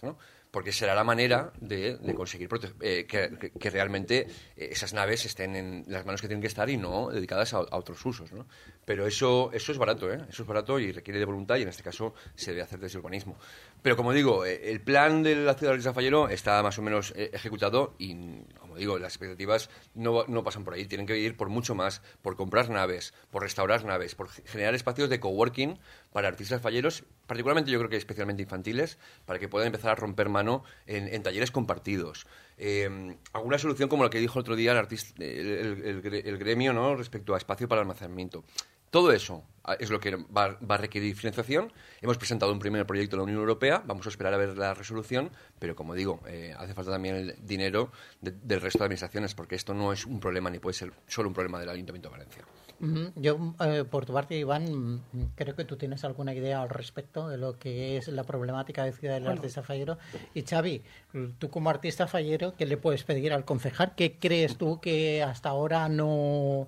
porque será la manera de, de conseguir prote- eh, que, que, que realmente esas naves estén en las manos que tienen que estar y no dedicadas a, a otros usos, ¿no? Pero eso, eso es barato, ¿eh? Eso es barato y requiere de voluntad, y en este caso se debe hacer desde el urbanismo. Pero como digo, eh, el plan de la ciudad de Artista Fallero está más o menos eh, ejecutado y, como digo, las expectativas no, no pasan por ahí, tienen que ir por mucho más, por comprar naves, por restaurar naves, por generar espacios de coworking para artistas falleros, particularmente yo creo que especialmente infantiles, para que puedan empezar a romper mano en, en talleres compartidos. Eh, alguna solución como la que dijo el otro día el, artista, el, el, el, el gremio, ¿no?, respecto a espacio para almacenamiento. Todo eso es lo que va, va a requerir financiación. Hemos presentado un primer proyecto en la Unión Europea, vamos a esperar a ver la resolución, pero como digo, eh, hace falta también el dinero de, del resto de administraciones, porque esto no es un problema ni puede ser solo un problema del Ayuntamiento de Valencia. Yo, eh, por tu parte, Iván, creo que tú tienes alguna idea al respecto de lo que es la problemática de Ciudad del bueno. Artista Fallero. Y Xavi, tú como artista fallero, ¿qué le puedes pedir al concejal? ¿Qué crees tú que hasta ahora no...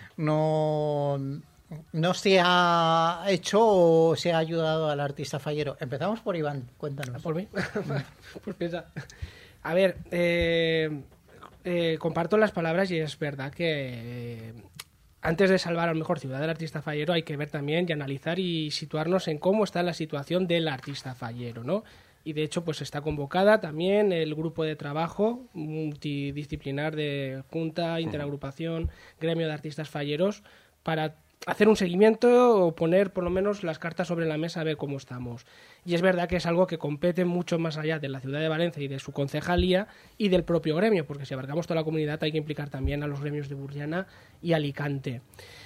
no no se ha hecho o se ha ayudado al artista fallero? Empezamos por Iván, cuéntanos. ¿Por mí? Pues piensa. A ver, eh, eh, comparto las palabras y es verdad que eh, antes de salvar a lo mejor Ciudad del Artista Fallero hay que ver también y analizar y situarnos en cómo está la situación del artista fallero, ¿no? Y de hecho pues está convocada también el grupo de trabajo multidisciplinar de Junta, Interagrupación, Gremio de Artistas Falleros para hacer un seguimiento o poner por lo menos las cartas sobre la mesa a ver cómo estamos. Y es verdad que es algo que compete mucho más allá de la ciudad de Valencia y de su concejalía y del propio gremio, porque si abarcamos toda la comunidad hay que implicar también a los gremios de Burriana y Alicante.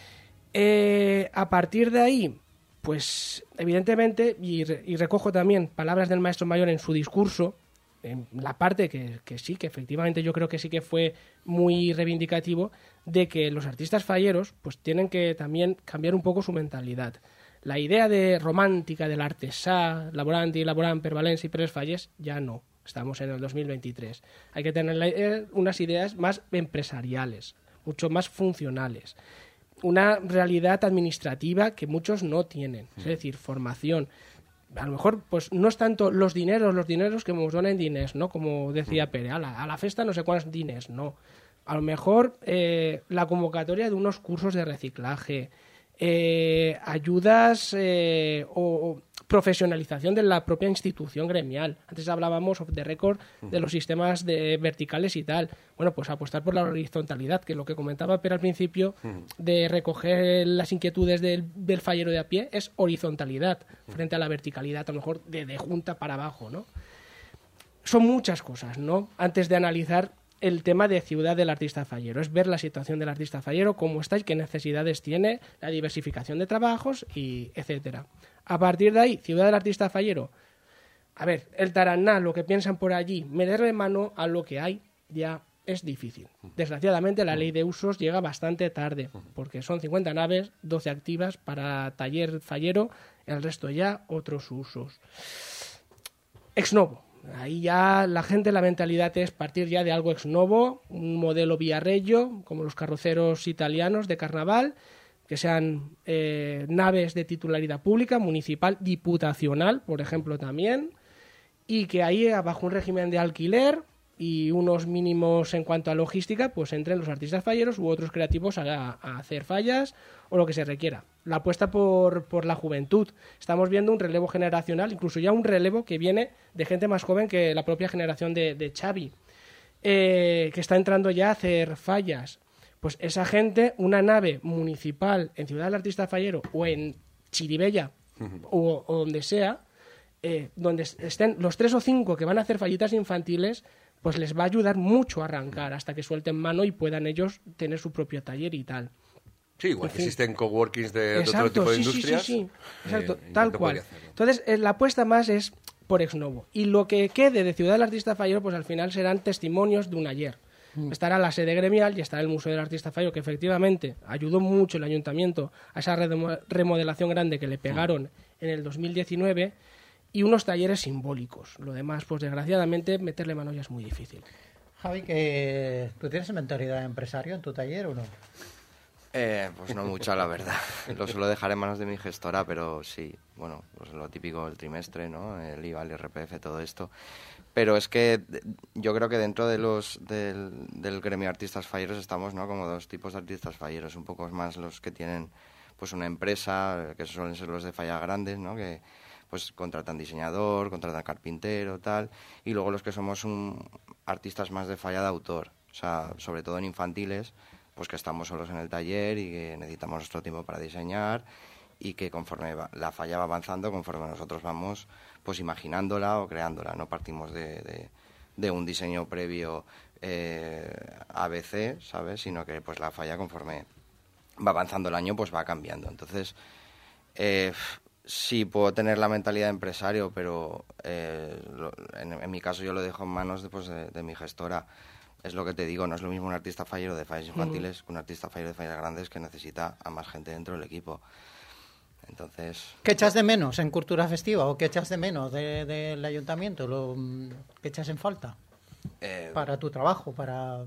Eh, a partir de ahí, pues evidentemente, y, re, y recojo también palabras del maestro mayor en su discurso, en la parte que, que sí, que efectivamente yo creo que sí que fue muy reivindicativo, de que los artistas falleros pues tienen que también cambiar un poco su mentalidad. La idea de romántica del artesà, laborant i laborant per València i per els Falles, ya no. Estamos en el dos mil veintitrés. Hay que tener la, unas ideas más empresariales, mucho más funcionales. Una realidad administrativa que muchos no tienen, es decir, formación. A lo mejor pues no es tanto los dineros, los dineros que nos donen diners, ¿no? Como decía Pere, a la, a la festa no sé cuántos diners, no. A lo mejor eh, la convocatoria de unos cursos de reciclaje, eh, ayudas eh, o, o profesionalización de la propia institución gremial. Antes hablábamos off the record de los sistemas de verticales y tal. Bueno, pues apostar por la horizontalidad, que lo que comentaba Pere al principio de recoger las inquietudes del, del fallero de a pie es horizontalidad frente a la verticalidad, a lo mejor de, de junta para abajo, ¿no? Son muchas cosas, ¿no? Antes de analizar el tema de Ciudad del Artista Fallero, es ver la situación del artista fallero, cómo está y qué necesidades tiene, la diversificación de trabajos y etcétera. A partir de ahí, Ciudad del Artista Fallero, a ver, el taraná, lo que piensan por allí, meterle mano a lo que hay ya es difícil. Desgraciadamente la ley de usos llega bastante tarde, porque son cincuenta naves, doce activas para taller fallero, el resto ya otros usos. Ex novo. Ahí ya la gente, la mentalidad es partir ya de algo ex novo, un modelo Viarello, como los carroceros italianos de carnaval, que sean eh, naves de titularidad pública, municipal, diputacional, por ejemplo, también, y que ahí, bajo un régimen de alquiler y unos mínimos en cuanto a logística, pues entren los artistas falleros u otros creativos a, a hacer fallas o lo que se requiera. La apuesta por, por la juventud. Estamos viendo un relevo generacional, incluso ya un relevo que viene de gente más joven que la propia generación de, de Xavi, eh, que está entrando ya a hacer fallas. Pues esa gente, una nave municipal en Ciudad del Artista Fallero o en Chiribella uh-huh. o, o donde sea, eh, donde estén los tres o cinco que van a hacer fallitas infantiles, pues les va a ayudar mucho a arrancar hasta que suelten mano y puedan ellos tener su propio taller y tal. Sí, igual en que fin. existen coworkings de, de Exacto, otro tipo de sí, industrias. Sí, sí, sí. Exacto, eh, tal cual. Entonces, eh, la apuesta más es por ex novo. Y lo que quede de Ciudad del Artista Fallero, pues al final serán testimonios de un ayer. Mm. Estará la sede gremial y estará el Museo del Artista Fallero, que efectivamente ayudó mucho el ayuntamiento a esa remodelación grande que le pegaron mm. en el dos mil diecinueve, y unos talleres simbólicos. Lo demás, pues desgraciadamente, meterle mano ya es muy difícil. Javi, que ¿tú tienes mentalidad de empresario en tu taller o no? Eh, pues no mucho, la verdad. Lo suelo dejar en manos de mi gestora, pero sí, bueno, pues lo típico del trimestre, ¿no? El I V A, el I R P F, todo esto. Pero es que yo creo que dentro de los del, del gremio de artistas falleros estamos, ¿no? Como dos tipos de artistas falleros, un poco más los que tienen pues una empresa, que suelen ser los de falla grandes, ¿no? Que pues contratan diseñador, contratan carpintero, tal, y luego los que somos un, artistas más de falla de autor, o sea, sobre todo en infantiles, pues que estamos solos en el taller y que necesitamos nuestro tiempo para diseñar y que conforme va, la falla va avanzando, conforme nosotros vamos pues imaginándola o creándola, no partimos de, de, de un diseño previo eh, A B C, ¿sabes? Sino que pues la falla conforme va avanzando el año pues va cambiando. Entonces, eh, sí puedo tener la mentalidad de empresario, pero eh, lo, en, en mi caso yo lo dejo en manos de, pues, de, de mi gestora. Es lo que te digo, no es lo mismo un artista fallero de fallas infantiles uh-huh. que un artista fallero de fallas grandes que necesita a más gente dentro del equipo. Entonces... ¿Qué echas de menos en Cultura Festiva o qué echas de menos de, de, del ayuntamiento? Lo, ¿Qué echas en falta eh, para tu trabajo? Para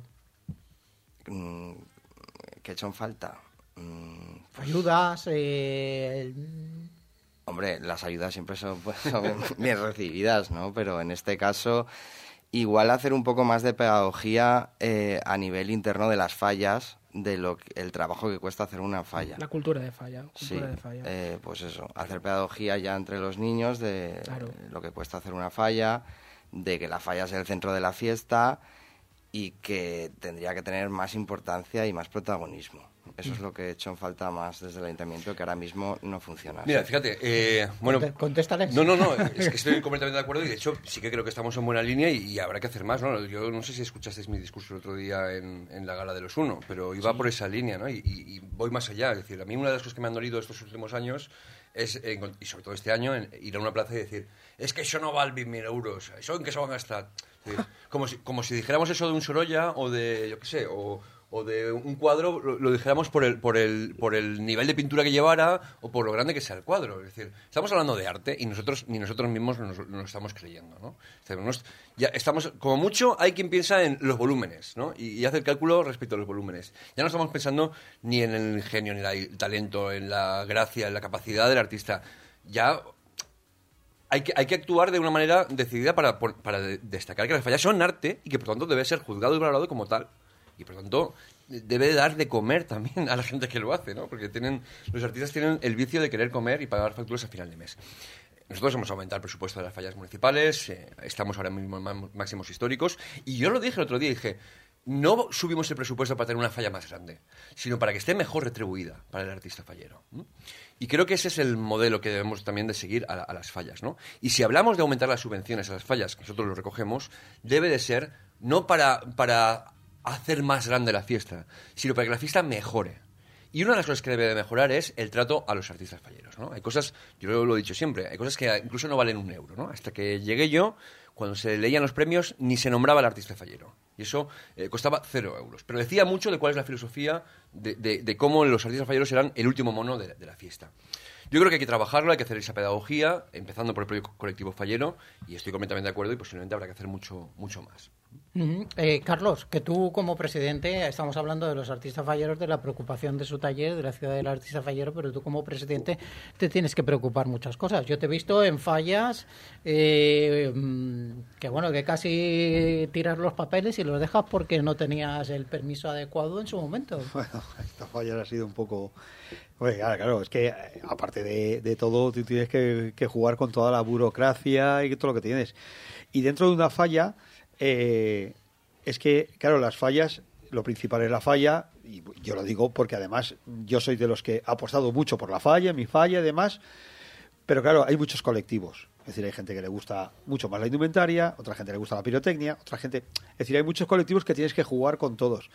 ¿Qué echo en falta? Pues... Ayudas. Eh... Hombre, las ayudas siempre son, pues, son bien recibidas, ¿no? Pero en este caso... Igual hacer un poco más de pedagogía eh, a nivel interno de las fallas, de lo que, el trabajo que cuesta hacer una falla. La cultura de falla. Cultura sí, de falla. Eh, pues eso, hacer pedagogía ya entre los niños de claro. eh, lo que cuesta hacer una falla, de que la falla sea el centro de la fiesta y que tendría que tener más importancia y más protagonismo. Eso es lo que he hecho en falta más desde el ayuntamiento, que ahora mismo no funciona. Mira, fíjate, eh, bueno... Contéstales. No, no, no, es que estoy completamente de acuerdo y de hecho sí que creo que estamos en buena línea y, y habrá que hacer más, ¿no? Yo no sé si escuchasteis mi discurso el otro día en, en la Gala de los Uno, pero iba sí. por esa línea, ¿no? Y, y, y voy más allá, es decir, a mí una de las cosas que me han dolido estos últimos años es, eh, y sobre todo este año, en, ir a una plaza y decir, es que eso no vale veinte mil euros, ¿eso en qué se van a gastar? Es decir, como, si, como si dijéramos eso de un Sorolla o de, yo qué sé, o... o de un cuadro, lo, lo dijéramos por el, por, el, por el nivel de pintura que llevara o por lo grande que sea el cuadro. Es decir, estamos hablando de arte y nosotros ni nosotros mismos nos, nos lo estamos creyendo, ¿no? Es decir, nos, ya estamos, como mucho hay quien piensa en los volúmenes, ¿no? Y, y hace el cálculo respecto a los volúmenes. Ya no estamos pensando ni en el ingenio, ni en el talento, en la gracia, en la capacidad del artista. Ya... Hay que, hay que actuar de una manera decidida para, para destacar que las fallas son arte y que por tanto debe ser juzgado y valorado como tal. Y por tanto debe dar de comer también a la gente que lo hace, ¿no? Porque tienen, los artistas tienen el vicio de querer comer y pagar facturas a final de mes. Nosotros hemos aumentado el presupuesto de las fallas municipales, eh, estamos ahora mismo en máximos históricos, y yo lo dije el otro día, dije, no subimos el presupuesto para tener una falla más grande, sino para que esté mejor retribuida para el artista fallero. ¿Mm? Y creo que ese es el modelo que debemos también de seguir a, la, a las fallas, ¿no? Y si hablamos de aumentar las subvenciones a las fallas, que nosotros lo recogemos, debe de ser no para, para hacer más grande la fiesta, sino para que la fiesta mejore. Y una de las cosas que debe de mejorar es el trato a los artistas falleros, ¿no? Hay cosas, yo lo he dicho siempre, hay cosas que incluso no valen un euro, ¿no? Hasta que llegué yo, cuando se leían los premios, ni se nombraba al artista fallero. Y eso eh, costaba cero euros. Pero decía mucho de cuál es la filosofía de, de, de cómo los artistas falleros eran el último mono de, de la fiesta. Yo creo que hay que trabajarlo, hay que hacer esa pedagogía, empezando por el propio colectivo fallero, y estoy completamente de acuerdo y posiblemente habrá que hacer mucho, mucho más. Uh-huh. Eh, Carlos, que tú como presidente, estamos hablando de los artistas falleros, de la preocupación de su taller, de la ciudad del artista fallero, pero tú como presidente te tienes que preocupar muchas cosas. Yo te he visto en fallas eh, que bueno, que casi tiras los papeles y los dejas porque no tenías el permiso adecuado en su momento. Bueno, esta falla ha sido un poco... Pues claro, claro, es que aparte de, de todo, tú tienes que, que jugar con toda la burocracia y todo lo que tienes. Y dentro de una falla, eh, es que, claro, las fallas, lo principal es la falla, y yo lo digo porque además yo soy de los que ha apostado mucho por la falla, mi falla y demás, pero claro, hay muchos colectivos. Es decir, hay gente que le gusta mucho más la indumentaria, otra gente le gusta la pirotecnia, otra gente... Es decir, hay muchos colectivos que tienes que jugar con todos.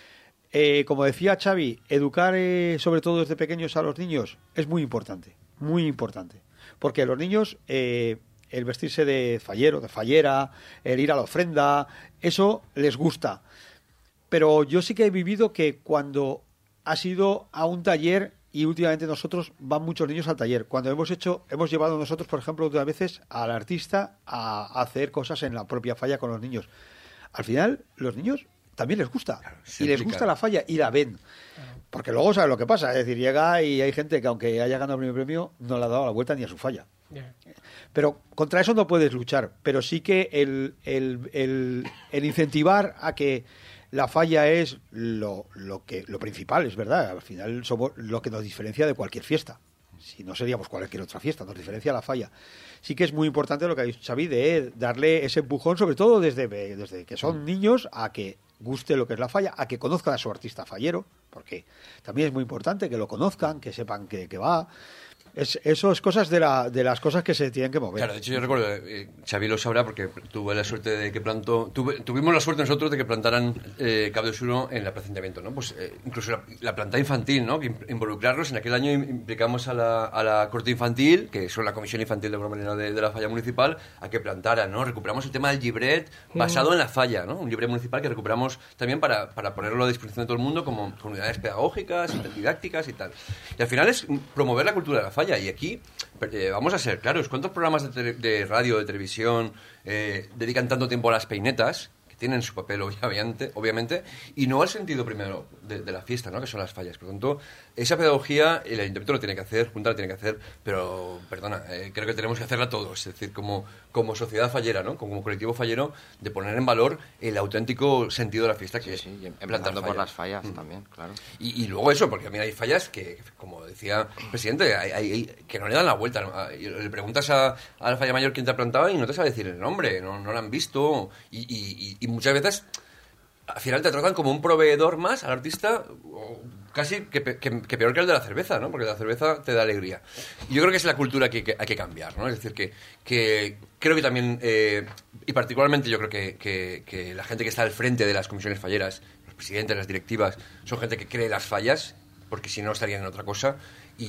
Eh, como decía Xavi, educar eh, sobre todo desde pequeños a los niños es muy importante, muy importante, porque los niños, eh, el vestirse de fallero, de fallera, el ir a la ofrenda, eso les gusta, pero yo sí que he vivido que cuando has ido a un taller, y últimamente nosotros van muchos niños al taller, cuando hemos hecho, hemos llevado nosotros, por ejemplo, otras veces al artista a hacer cosas en la propia falla con los niños, al final los niños también les gusta. Claro, y les gusta la falla y la ven. Porque luego sabe lo que pasa. Es decir, llega y hay gente que aunque haya ganado el primer premio, no le ha dado la vuelta ni a su falla. Yeah. Pero contra eso no puedes luchar. Pero sí que el, el, el, el incentivar a que la falla es lo, lo, que, lo principal, es verdad. Al final somos lo que nos diferencia de cualquier fiesta. Si no seríamos cualquier otra fiesta, nos diferencia la falla. Sí que es muy importante lo que ha dicho Xavi de darle ese empujón, sobre todo desde, desde que son niños, a que guste lo que es la falla, a que conozcan a su artista fallero, porque también es muy importante que lo conozcan, que sepan que, que va. Es, eso es cosas de, la, de las cosas que se tienen que mover. Claro, de hecho yo recuerdo, eh, Xavi lo sabrá porque tuve la suerte de que plantó, tuve, tuvimos la suerte nosotros de que plantaran eh, Cap de Suro en la Plaza Ayuntamiento, ¿no? Pues eh, incluso la, la planta infantil, ¿no? Que involucrarlos, en aquel año implicamos a la, a la Corte Infantil, que son la Comisión Infantil de alguna manera de, de la falla municipal, a que plantaran, ¿no? Recuperamos el tema del llibret basado mm. en la falla, ¿no? Un llibret municipal que recuperamos también para, para ponerlo a disposición de todo el mundo como comunidades pedagógicas, didácticas y tal. Y al final es promover la cultura de la falla. Y aquí eh, vamos a ser claros, ¿cuántos programas de, tele, de radio, de televisión eh, dedican tanto tiempo a las peinetas, que tienen su papel obviamente, obviamente y no al sentido primero de, de la fiesta, ¿no? Que son las fallas? Por lo tanto, esa pedagogía el Ayuntamiento lo tiene que hacer, Junta lo tiene que hacer, pero, perdona, eh, creo que tenemos que hacerla todos, es decir, como, como sociedad fallera, ¿no? Como colectivo fallero, de poner en valor el auténtico sentido de la fiesta, que sí, es sí, empezando por las fallas mm. también, claro. Y, y luego eso, porque también hay fallas que, como decía el presidente, hay, hay, que no le dan la vuelta, ¿no? Le preguntas a, a la falla mayor quién te ha plantado y no te sabe decir el nombre, no, no la han visto, y, y, y muchas veces al final te tratan como un proveedor más al artista, casi que, que, que peor que el de la cerveza, ¿no? Porque la cerveza te da alegría. Y yo creo que es la cultura que, que hay que cambiar, ¿no? Es decir, que, que creo que también, eh, y particularmente yo creo que, que, que la gente que está al frente de las comisiones falleras, los presidentes, las directivas, son gente que cree las fallas, porque si no estarían en otra cosa,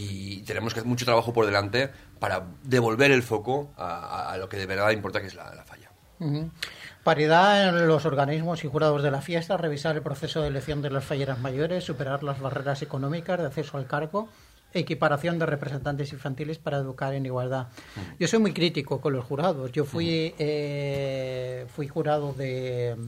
y tenemos que hacer mucho trabajo por delante para devolver el foco a, a, a lo que de verdad importa, que es la, la falla. Uh-huh. Paridad en los organismos y jurados de la fiesta, revisar el proceso de elección de las falleras mayores, superar las barreras económicas de acceso al cargo, equiparación de representantes infantiles para educar en igualdad. Yo soy muy crítico con los jurados. Yo fui, eh, fui jurado de,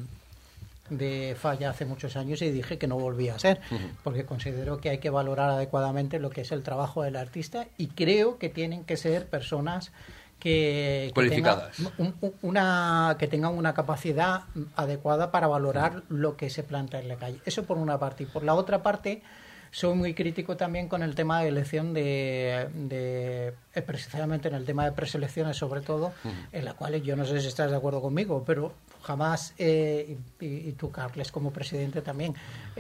de falla hace muchos años y dije que no volvía a ser, porque considero que hay que valorar adecuadamente lo que es el trabajo del artista y creo que tienen que ser personas que, que tengan un, una que tengan una capacidad adecuada para valorar lo que se planta en la calle. Eso por una parte. Y por la otra parte, soy muy crítico también con el tema de elección de, de precisamente en el tema de preselecciones, sobre todo, uh-huh. en la cual yo no sé si estás de acuerdo conmigo, pero jamás, eh, y, y tú, Carles, como presidente también,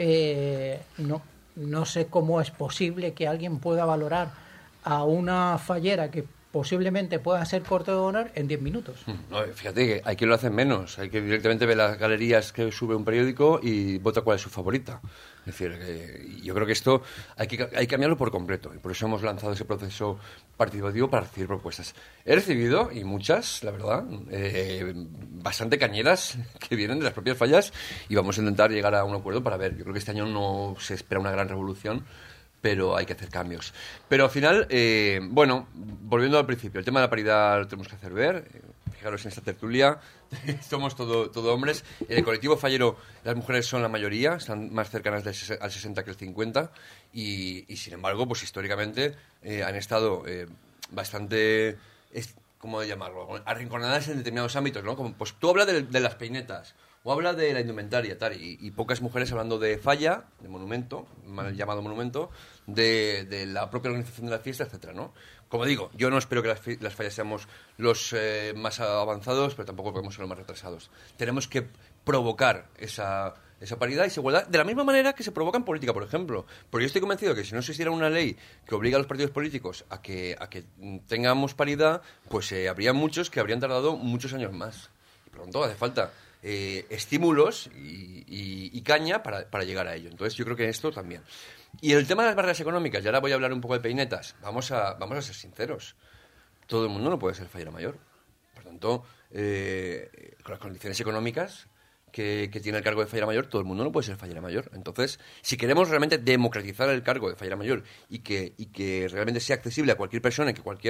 eh, no, no sé cómo es posible que alguien pueda valorar a una fallera que posiblemente pueda ser corte de honor en diez minutos. No, fíjate que hay quien lo hace menos. Hay que directamente ver las galerías que sube un periódico y vota cuál es su favorita. Es decir, que yo creo que esto hay que, hay que cambiarlo por completo. Y por eso hemos lanzado ese proceso participativo para recibir propuestas. He recibido, y muchas, la verdad, eh, bastante cañeras que vienen de las propias fallas, y vamos a intentar llegar a un acuerdo para ver. Yo creo que este año no se espera una gran revolución, pero hay que hacer cambios. Pero al final, eh, bueno, volviendo al principio, el tema de la paridad lo tenemos que hacer ver. Fijaros en esta tertulia, somos todo, todo hombres. En el colectivo fallero las mujeres son la mayoría, están más cercanas del ses- al sesenta que el cincuenta, y, y sin embargo, pues históricamente eh, han estado eh, bastante, es, ¿cómo llamarlo?, arrinconadas en determinados ámbitos, ¿no? Como, pues tú hablas de, de las peinetas, o habla de la indumentaria, tal, y, y pocas mujeres hablando de falla, de monumento, mal llamado monumento, de, de la propia organización de la fiesta, etcétera, ¿no? Como digo, yo no espero que las, las fallas seamos los eh, más avanzados, pero tampoco podemos ser los más retrasados. Tenemos que provocar esa, esa paridad y esa igualdad de la misma manera que se provoca en política, por ejemplo. Porque yo estoy convencido que si no se hiciera una ley que obliga a los partidos políticos a que, a que tengamos paridad, pues eh, habría muchos que habrían tardado muchos años más. Y por lo tanto hace falta Eh, estímulos y, y, y caña para, para llegar a ello. Entonces yo creo que esto también. Y el tema de las barreras económicas, y ahora voy a hablar un poco de peinetas, vamos a, vamos a ser sinceros, todo el mundo no puede ser fallera mayor. Por tanto, eh, con las condiciones económicas que, que tiene el cargo de fallera mayor, todo el mundo no puede ser fallera mayor. Entonces, si queremos realmente democratizar el cargo de fallera mayor y que, y que realmente sea accesible a cualquier persona y que cualquier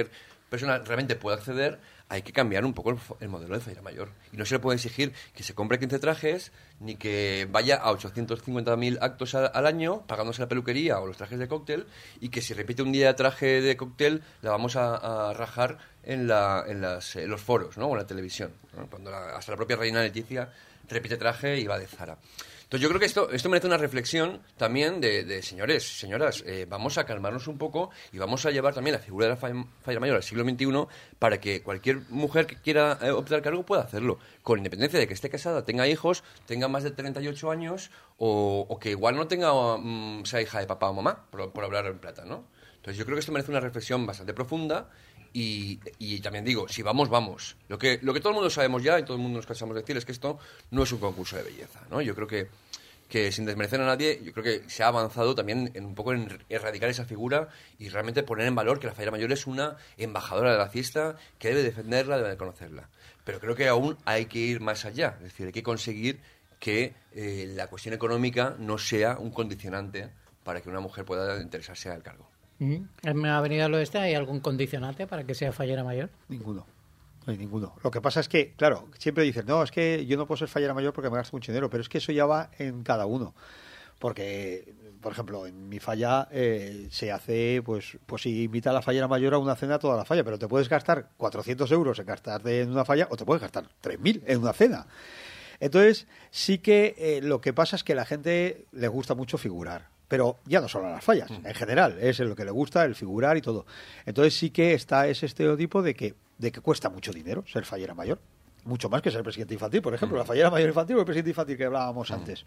persona realmente pueda acceder, hay que cambiar un poco el, el modelo de fallera mayor. Y no se le puede exigir que se compre quince trajes, ni que vaya a ochocientos cincuenta mil actos a, al año, pagándose la peluquería o los trajes de cóctel, y que si repite un día traje de cóctel, la vamos a, a rajar en, la, en, las, en los foros, ¿no? O en la televisión, ¿no? Cuando la, hasta la propia reina Leticia repite traje y va de Zara. Entonces yo creo que esto, esto merece una reflexión también de, de señores, señoras, eh, vamos a calmarnos un poco y vamos a llevar también la figura de la fallera mayor al siglo veintiuno para que cualquier mujer que quiera eh, optar al cargo pueda hacerlo, con independencia de que esté casada, tenga hijos, tenga más de treinta y ocho años o, o que igual no tenga, um, sea hija de papá o mamá, por, por hablar en plata, ¿no? Entonces yo creo que esto merece una reflexión bastante profunda. Y, y también digo, si vamos, vamos. Lo que, lo que todo el mundo sabemos ya y todo el mundo nos cansamos de decir es que esto no es un concurso de belleza, ¿no? Yo creo que, que sin desmerecer a nadie, yo creo que se ha avanzado también en un poco en erradicar esa figura y realmente poner en valor que la fallera mayor es una embajadora de la fiesta que debe defenderla, debe conocerla. Pero creo que aún hay que ir más allá, es decir, hay que conseguir que eh, la cuestión económica no sea un condicionante para que una mujer pueda interesarse al cargo. ¿En la Avenida del Oeste hay algún condicionante para que sea fallera mayor? Ninguno. No hay ninguno. Lo que pasa es que, claro, siempre dicen, no, es que yo no puedo ser fallera mayor porque me gasto mucho dinero, pero es que eso ya va en cada uno. Porque, por ejemplo, en mi falla eh, se hace, pues, pues si invita a la fallera mayor a una cena toda la falla, pero te puedes gastar cuatrocientos euros en gastarte en una falla o te puedes gastar tres mil en una cena. Entonces, sí que eh, lo que pasa es que a la gente le gusta mucho figurar. Pero ya no solo a las fallas, en general, es lo que le gusta, el figurar y todo. Entonces sí que está ese estereotipo de que, de que cuesta mucho dinero ser fallera mayor. Mucho más que ser presidente infantil, por ejemplo. La fallera mayor infantil o el presidente infantil que hablábamos antes.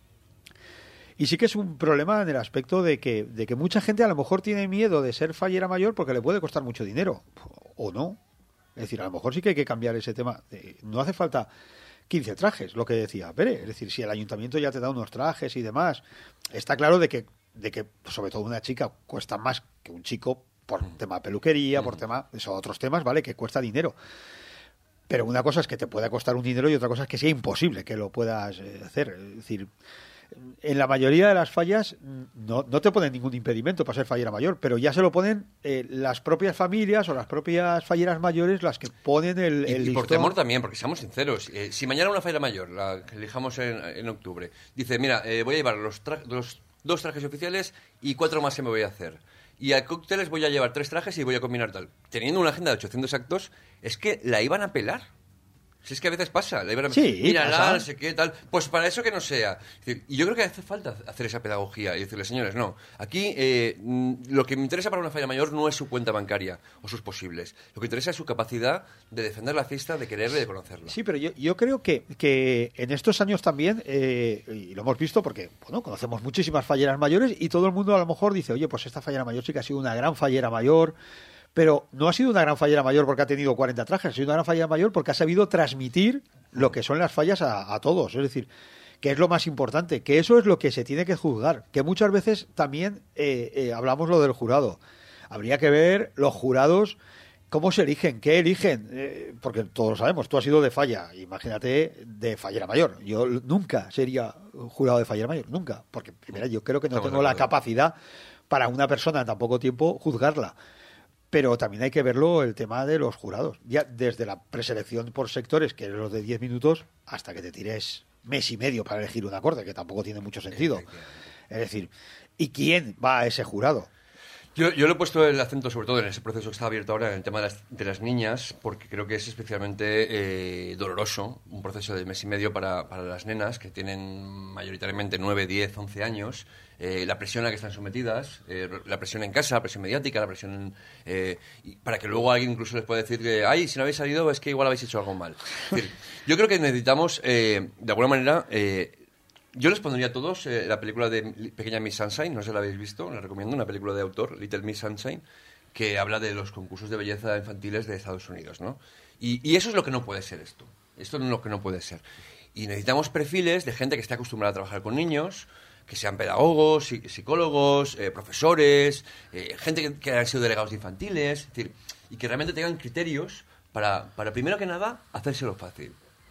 Y sí que es un problema en el aspecto de que, de que mucha gente a lo mejor tiene miedo de ser fallera mayor porque le puede costar mucho dinero. O no. Es decir, a lo mejor sí que hay que cambiar ese tema. No hace falta quince trajes, lo que decía Pere. Es decir, si el ayuntamiento ya te da unos trajes y demás, está claro de que, de que sobre todo una chica cuesta más que un chico por tema peluquería, por tema, eso, otros temas, ¿vale? Que cuesta dinero. Pero una cosa es que te pueda costar un dinero y otra cosa es que sea imposible que lo puedas eh, hacer. Es decir, en la mayoría de las fallas no, no te ponen ningún impedimento para ser fallera mayor, pero ya se lo ponen eh, las propias familias o las propias falleras mayores las que ponen el, el y, y por listón. temor también, porque seamos sinceros, eh, si mañana una fallera mayor, la que elijamos en, en octubre, dice, mira, eh, voy a llevar los, tra- los dos trajes oficiales y cuatro más que me voy a hacer, y a cócteles voy a llevar tres trajes y voy a combinar tal, teniendo una agenda de ochocientos actos, es que la iban a pelar. Si es que a veces pasa, la iban a... Sí, mírala, pasa. no sé qué, tal. Pues para eso que no sea. Es decir, y yo creo que hace falta hacer esa pedagogía y decirle, señores, no, aquí eh, lo que me interesa para una falla mayor no es su cuenta bancaria o sus posibles. Lo que interesa es su capacidad de defender la fiesta, de quererla y de conocerla. Sí, pero yo, yo creo que, que en estos años también, eh, y lo hemos visto porque, bueno, conocemos muchísimas falleras mayores y todo el mundo a lo mejor dice, oye, pues esta fallera mayor sí que ha sido una gran fallera mayor. Pero no ha sido una gran fallera mayor porque ha tenido cuarenta trajes, ha sido una gran fallera mayor porque ha sabido transmitir lo que son las fallas a, a todos. Es decir, que es lo más importante, que eso es lo que se tiene que juzgar. Que muchas veces también eh, eh, hablamos lo del jurado. Habría que ver los jurados, cómo se eligen, qué eligen. Eh, porque todos lo sabemos, tú has sido de falla, imagínate de fallera mayor. Yo nunca sería jurado de fallera mayor, nunca. Porque primero yo creo que no Estamos tengo la capacidad para una persona en tan poco tiempo juzgarla. Pero también hay que verlo el tema de los jurados. Ya desde la preselección por sectores, que es los de diez minutos, hasta que te tires mes y medio para elegir un acorde, que tampoco tiene mucho sentido. Es decir, ¿y quién va a ese jurado? Yo, yo le he puesto el acento sobre todo en ese proceso que está abierto ahora, en el tema de las, de las niñas, porque creo que es especialmente eh, doloroso, un proceso de mes y medio para, para las nenas, que tienen mayoritariamente nueve, diez, once años, eh, la presión a la que están sometidas, eh, la presión en casa, la presión mediática, la presión en, eh, y para que luego alguien incluso les pueda decir que, ay, si no habéis salido es que igual habéis hecho algo mal. Es decir, yo creo que necesitamos, eh, de alguna manera... Eh, Yo les pondría a todos eh, la película de Pequeña Miss Sunshine, no sé si la habéis visto, la recomiendo, una película de autor, Little Miss Sunshine, que habla de los concursos de belleza infantiles de Estados Unidos, ¿no? Y, y eso es lo que no puede ser esto, esto es lo que no puede ser. Y necesitamos perfiles de gente que esté acostumbrada a trabajar con niños, que sean pedagogos, psicólogos, eh, profesores, eh, gente que, que han sido delegados de infantiles, es decir, y que realmente tengan criterios para, para primero que nada, hacérselo fácil.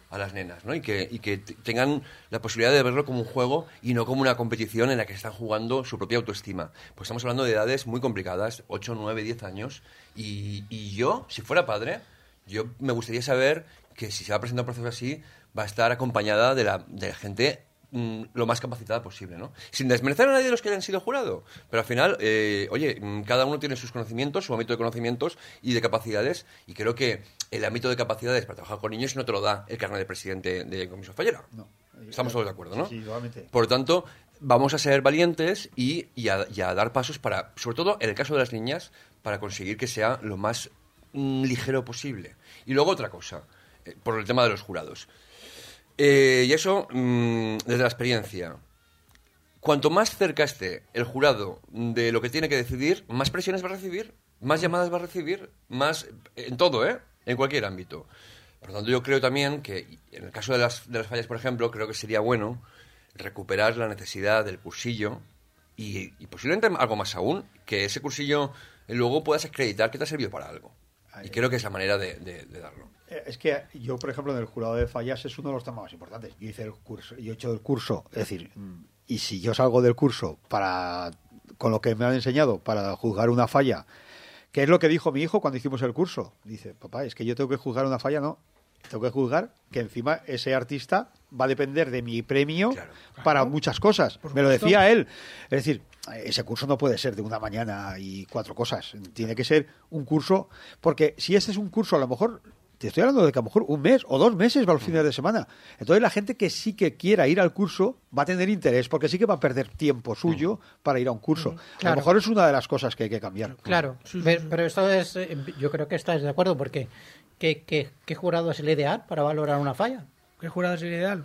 a las nenas, ¿no? Y que, y que t- tengan la posibilidad de verlo como un juego y no como una competición en la que están jugando su propia autoestima. Pues estamos hablando de edades muy complicadas, ocho, nueve, diez años, y, y yo, si fuera padre, yo me gustaría saber que si se va a presentar un proceso así, va a estar acompañada de la, de la gente mm, lo más capacitada posible, ¿no? Sin desmerecer a nadie de los que hayan sido jurado, pero al final, eh, oye, mm, cada uno tiene sus conocimientos, su ámbito de conocimientos y de capacidades, y creo que el ámbito de capacidades para trabajar con niños no te lo da el carnet de presidente de Comisión Fallera. No. Estamos todos de acuerdo, ¿no? Sí, igualmente. Por lo tanto, vamos a ser valientes y, y, a, y a dar pasos para, sobre todo en el caso de las niñas, para conseguir que sea lo más mm, ligero posible. Y luego otra cosa, eh, por el tema de los jurados. Eh, y eso, mm, desde la experiencia. Cuanto más cerca esté el jurado de lo que tiene que decidir, más presiones va a recibir, más llamadas va a recibir, más en todo, ¿eh? En cualquier ámbito. Por lo tanto, yo creo también que, en el caso de las, de las fallas, por ejemplo, creo que sería bueno recuperar la necesidad del cursillo y, y posiblemente algo más aún, que ese cursillo luego puedas acreditar que te ha servido para algo. Y creo que es la manera de, de, de darlo. Es que yo, por ejemplo, en el jurado de fallas es uno de los temas más importantes. Yo hice el curso, yo he hecho el curso, es decir, y si yo salgo del curso para con lo que me han enseñado para juzgar una falla, que es lo que dijo mi hijo cuando hicimos el curso. Dice, papá, es que yo tengo que juzgar una falla, no. Tengo que juzgar que encima ese artista va a depender de mi premio Claro. para Claro. muchas cosas. Por Me lo supuesto. decía él. Es decir, ese curso no puede ser de una mañana y cuatro cosas. Tiene que ser un curso, porque si este es un curso, a lo mejor, te estoy hablando de que a lo mejor un mes o dos meses va a los fines de semana. Entonces la gente que sí que quiera ir al curso va a tener interés, porque sí que va a perder tiempo suyo para ir a un curso. A Claro. lo mejor es una de las cosas que hay que cambiar. Claro, Sí, sí, Pe- sí. pero esto es, eh, yo creo que estás de acuerdo, porque ¿qué, qué, qué jurado es el ideal para valorar una falla? ¿Qué jurado es el ideal?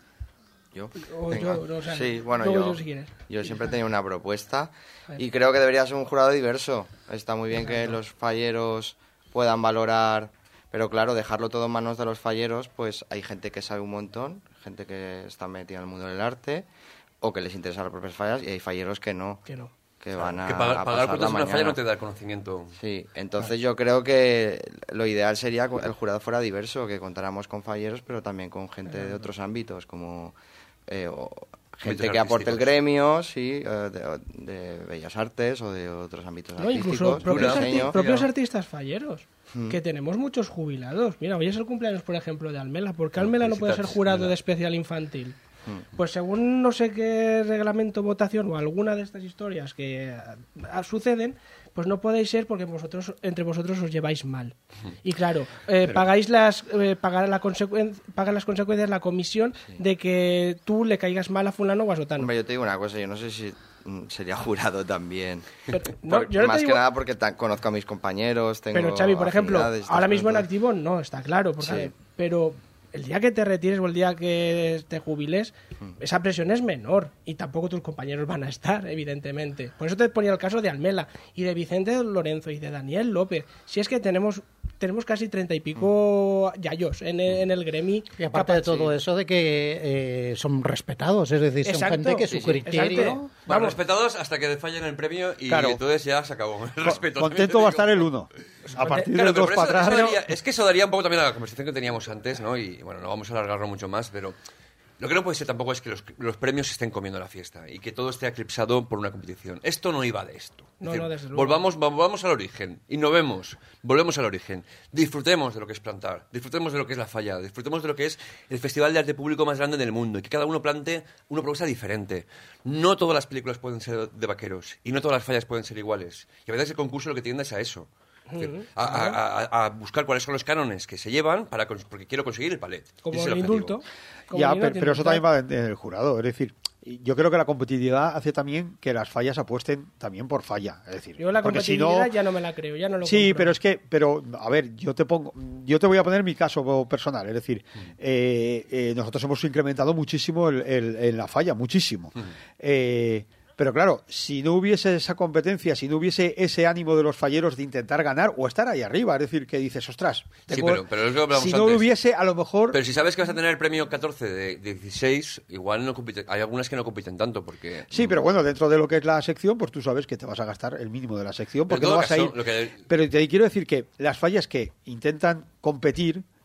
¿Yo? O Venga. yo, o sea, sí, bueno, luego yo, yo si quieres. yo siempre he tenido una propuesta A ver. y creo que debería ser un jurado diverso. Está muy bien que los falleros puedan valorar, pero claro, dejarlo todo en manos de los falleros, pues hay gente que sabe un montón, gente que está metida en el mundo del arte o que les interesan las propias fallas y hay falleros que no, Que no. que van a, que pagar, a pagar pasar cuentas la de una falla mañana. no te da el conocimiento. Sí, entonces yo creo que lo ideal sería que el jurado fuera diverso, que contáramos con falleros, pero también con gente de otros ámbitos, como eh, o gente Ámbitos que aporte el artísticos. gremio, sí, eh, de, de bellas artes o de otros ámbitos No, artísticos, incluso propios, de arti- diseño. propios Mira. artistas falleros, Mm. que tenemos muchos jubilados. Mira, hoy es el cumpleaños, por ejemplo, de Almela. ¿Por qué Almela no puede ser felicitats, jurado Almela. de especial infantil? Mm. Pues según no sé qué reglamento, votación o alguna de estas historias que ah, suceden, pues no podéis ser porque vosotros entre vosotros os lleváis mal. Y claro, eh, pagáis las eh, pagar la consecuen- paga las consecuencias la comisión de que tú le caigas mal a fulano o a sotano. Hombre, yo te digo una cosa, yo no sé si mm, sería jurado también. Pero, no, Por- yo no te más digo- que nada porque ta- conozco a mis compañeros, tengo Pero Xavi, por ejemplo, afinidades, estas ahora mismo en cosas. activo no, está claro, porque, Sí. pero el día que te retires o el día que te jubiles, esa presión es menor y tampoco tus compañeros van a estar, evidentemente. Por eso te ponía el caso de Almela y de Vicente Lorenzo y de Daniel López. Si es que tenemos tenemos casi treinta y pico yayos en el, en el gremio. Y aparte de todo Sí. eso, de que eh, son respetados, es decir, son Exacto. gente que su Sí, sí, criterio... exacto. Van Vamos. respetados hasta que fallen el premio y Claro. entonces ya se acabó el respeto. Contento va a estar el uno. A partir Claro, del pero dos por eso- para eso atrás. daría- es que eso daría un poco también a la conversación que teníamos antes, ¿no? Y bueno, no vamos a alargarlo mucho más, pero lo que no puede ser tampoco es que los, los premios se estén comiendo la fiesta y que todo esté eclipsado por una competición. Esto no iba de esto. Es No, no, desde luego. volvamos, volvamos al origen, innovemos, volvemos al origen, disfrutemos de lo que es plantar, disfrutemos de lo que es la falla, disfrutemos de lo que es el festival de arte público más grande del mundo y que cada uno plante una propuesta diferente. No todas las películas pueden ser de vaqueros y no todas las fallas pueden ser iguales. Y a veces el concurso lo que tiende es a eso. Es decir, a, a- a- a buscar cuáles son los cánones que se llevan para cons- porque quiero conseguir el palet. Como Ese es el objetivo. indulto. como Ya, el pero, indulto pero eso también indultar. va en el jurado. Es decir, yo creo que la competitividad hace también que las fallas apuesten también por falla. Es decir, Yo la porque si competitividad no, ya no me la creo, ya no lo sí, compro. pero es que, pero a ver, yo te pongo, yo te voy a poner mi caso personal, es decir, eh, eh, nosotros hemos incrementado muchísimo el, el- en la falla, muchísimo. Eh, pero claro, si no hubiese esa competencia, si no hubiese ese ánimo de los falleros de intentar ganar o estar ahí arriba, es decir, que dices, ostras, Sí, tengo- pero- pero es lo que hablábamos si no antes. hubiese, a lo mejor, Pero si sabes que vas a tener el premio catorce de dieciséis, igual no compite, hay algunas que no compiten tanto porque... sí, pero bueno, dentro de lo que es la sección, pues tú sabes que te vas a gastar el mínimo de la sección, Pero porque en no todo vas a caso, ir. lo que- Pero te quiero decir que las fallas que intentan competir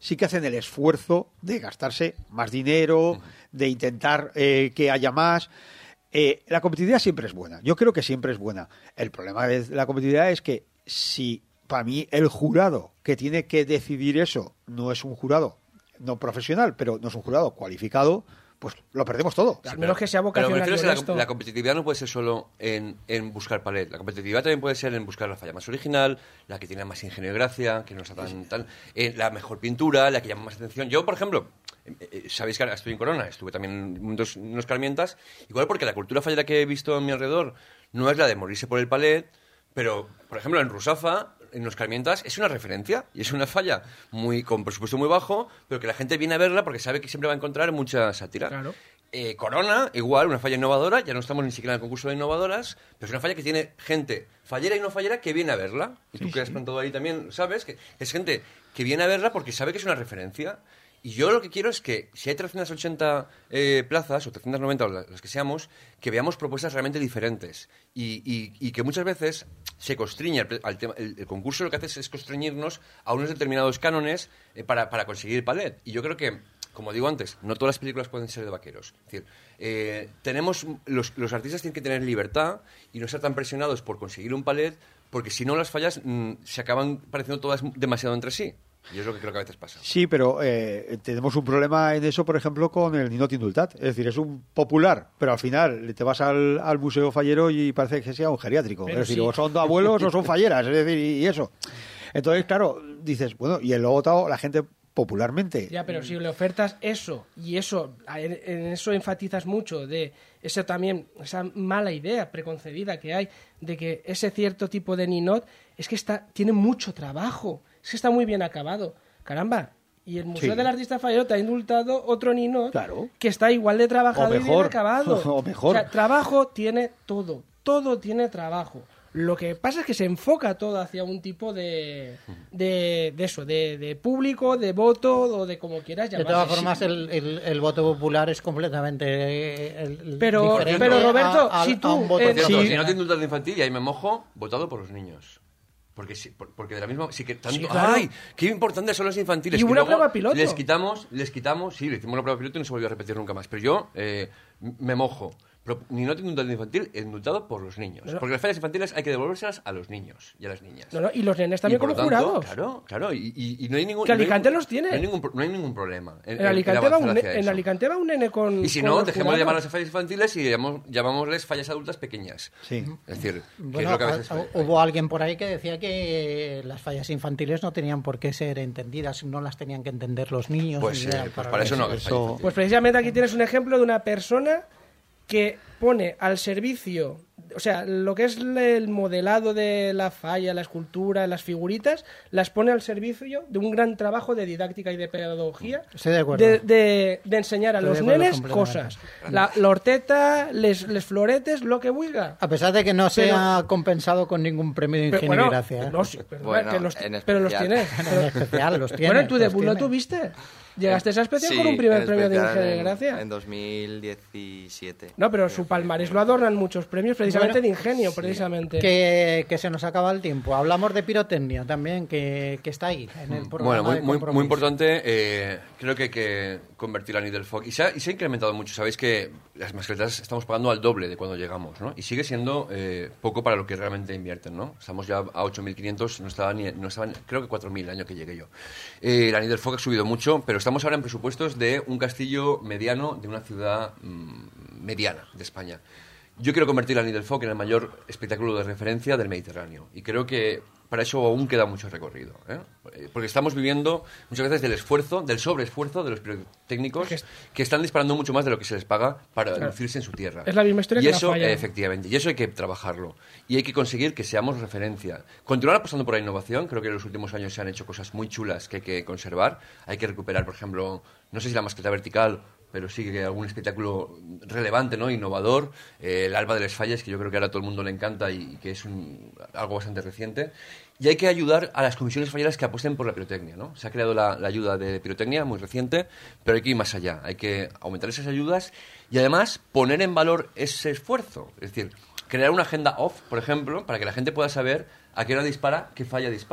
sí que hacen el esfuerzo de gastarse más dinero, de intentar eh, que haya más. Eh, la competitividad siempre es buena. Yo creo que siempre es buena. El problema de la competitividad es que si para mí el jurado que tiene que decidir eso no es un jurado no profesional, pero no es un jurado cualificado, pues lo perdemos todo. Al menos que sea Pero me vocacional. refiero a que esto. la, la competitividad no puede ser solo en, en buscar palet. La competitividad también puede ser en buscar la falla más original, la que tiene más ingenio y gracia, que no está tan... tan eh, la mejor pintura, la que llama más atención. Yo, por ejemplo, eh, eh, sabéis que ahora estoy en Corona, estuve también en dos, unos Carmientas, igual porque la cultura fallera que he visto a mi alrededor no es la de morirse por el palet, pero, por ejemplo, en Rusafa, en los Carmientas, es una referencia y es una falla muy con presupuesto muy bajo, pero que la gente viene a verla porque sabe que siempre va a encontrar mucha sátira. Claro. Eh, Corona, igual, una falla innovadora, ya no estamos ni siquiera en el concurso de innovadoras, pero es una falla que tiene gente fallera y no fallera que viene a verla. Y tú Sí, que has sí. plantado ahí también, sabes que es gente que viene a verla porque sabe que es una referencia. Y yo lo que quiero es que si hay trescientas ochenta eh, plazas, o trescientas noventa, o la- las que seamos, que veamos propuestas realmente diferentes. Y, y- y que muchas veces se constriñe al, al tema. El, el concurso lo que hace es, es constreñirnos a unos determinados cánones eh, para, para conseguir el palet. Y yo creo que, como digo antes, no todas las películas pueden ser de vaqueros. Es decir, eh, tenemos, los, los artistas tienen que tener libertad y no ser tan presionados por conseguir un palet, porque si no las fallas mm, se acaban pareciendo todas demasiado entre sí. Y es lo que creo que a veces pasa. Sí, pero eh, tenemos un problema en eso, por ejemplo, con el Ninot Indultat. Es decir, es un popular, pero al final te vas al, al Museo Fallero y parece que sea un geriátrico. Pero es decir, sí. o son abuelos o son falleras, es decir, y, y eso. Entonces, claro, dices, bueno, y el votado la gente popularmente. Ya, pero si le ofertas eso y eso, en, en eso enfatizas mucho de eso también, esa mala idea preconcebida que hay de que ese cierto tipo de ninot es que está tiene mucho trabajo, es que está muy bien acabado. Caramba, y el Museo Sí. del Artista Fallero te ha indultado otro ninot Claro. que está igual de trabajado O y bien mejor. acabado. O mejor. sea, trabajo tiene todo, todo tiene trabajo. Lo que pasa es que se enfoca todo hacia un tipo de, de, de eso, de, de público, de voto o de como quieras De llamarlo. todas formas, el, el, el voto popular es completamente eh, el- Pero- diferente pero, Roberto, a, a- si tú, a un voto eh, Por cierto, Sí. si no te indultas de infantil, y ahí me mojo, votado por los niños. Porque sí, por- porque de la misma sí que tanto, Sí, claro. ¡ay! ¡Qué importantes son los infantiles! Y que una luego prueba piloto. Les quitamos, les quitamos, sí, le hicimos la prueba piloto y no se volvió a repetir nunca más. Pero yo eh, m- me mojo. Pero ni no te indultas de infantil, indultado por los niños. No, no. Porque las fallas infantiles hay que devolvérselas a los niños y a las niñas. No, no, y los nenes también Y por como lo tanto, jurados. Claro, claro. Y, y- y no hay ningún. Que no hay Alicante ningún- los tiene. No hay ningún, pro- no hay ningún problema. En, En Alicante, va un, avanzar ne- hacia en eso. Alicante va un nene con. Y si con no, los dejemos de jurados. llamarlas fallas infantiles y llamamos, llamámosles fallas adultas pequeñas. Sí. Es decir, que Bueno, es lo que a veces a- falla. hubo alguien por ahí que decía que las fallas infantiles no tenían por qué ser entendidas, no las tenían que entender los niños. Pues, ni eh, nada pues para eso no hagas eso- falla infantil. Pues precisamente aquí tienes un ejemplo de una persona que pone al servicio, o sea, lo que es el modelado de la falla, la escultura, las figuritas, las pone al servicio de un gran trabajo de didáctica y de pedagogía. Estoy de acuerdo. De, de- de enseñar a Estoy los de acuerdo nenes completamente. cosas. La, la horteta, les, les floretes, lo que huiga. A pesar de que no se ha compensado con ningún premio de Pero, ingenio bueno, y gracia. ¿eh? no, sí, perdona, Bueno, que los- en pero los especial. tienes. En especial, los tiene. Bueno, en tu los debut lo tiene. tuviste. Llegaste a esa especial Sí, con un primer en premio de especial ingenio y en- gracia. En dos mil diecisiete. No, pero su palmarés lo adornan muchos premios precisamente Bueno, de ingenio, precisamente. Que, que se nos acaba el tiempo. Hablamos de pirotecnia también, que, que está ahí en el programa. Bueno, muy, de muy, compromiso. muy importante, eh, creo que hay que convertir a Needlefolk. Y se, ha, y se ha incrementado mucho. Sabéis que las mascletas estamos pagando al doble de cuando llegamos, ¿no? Y sigue siendo eh, poco para lo que realmente invierten, ¿no? Estamos ya a ocho mil quinientos, no estaban, ni, no estaban creo que cuatro mil el año que llegué yo. Eh, la Needlefolk ha subido mucho, pero estamos ahora en presupuestos de un castillo mediano de una ciudad mmm, mediana de España. Yo quiero convertir a Needlefolk en el mayor espectáculo de referencia del Mediterráneo. Y creo que para eso aún queda mucho recorrido, ¿eh? Porque estamos viviendo muchas veces del esfuerzo, del sobreesfuerzo de los pirotécnicos Que es- que están disparando mucho más de lo que se les paga para lucirse en su tierra. Es la misma historia y que la eso, falla. eh, efectivamente, y eso hay que trabajarlo. Y hay que conseguir que seamos referencia. Continuar apostando por la innovación. Creo que en los últimos años se han hecho cosas muy chulas que hay que conservar. Hay que recuperar, por ejemplo, no sé si la mascleta vertical, pero sí que algún espectáculo relevante, ¿no? Innovador. Eh, el Alba de les Falles, que yo creo que ahora a todo el mundo le encanta y, y que es un, algo bastante reciente. Y hay que ayudar a las comisiones falleras que apuesten por la pirotecnia, ¿no? Se ha creado la, la ayuda de pirotecnia, muy reciente, pero hay que ir más allá. Hay que aumentar esas ayudas y además poner en valor ese esfuerzo. Es decir, crear una agenda off, por ejemplo, para que la gente pueda saber a qué hora dispara, qué falla dispara.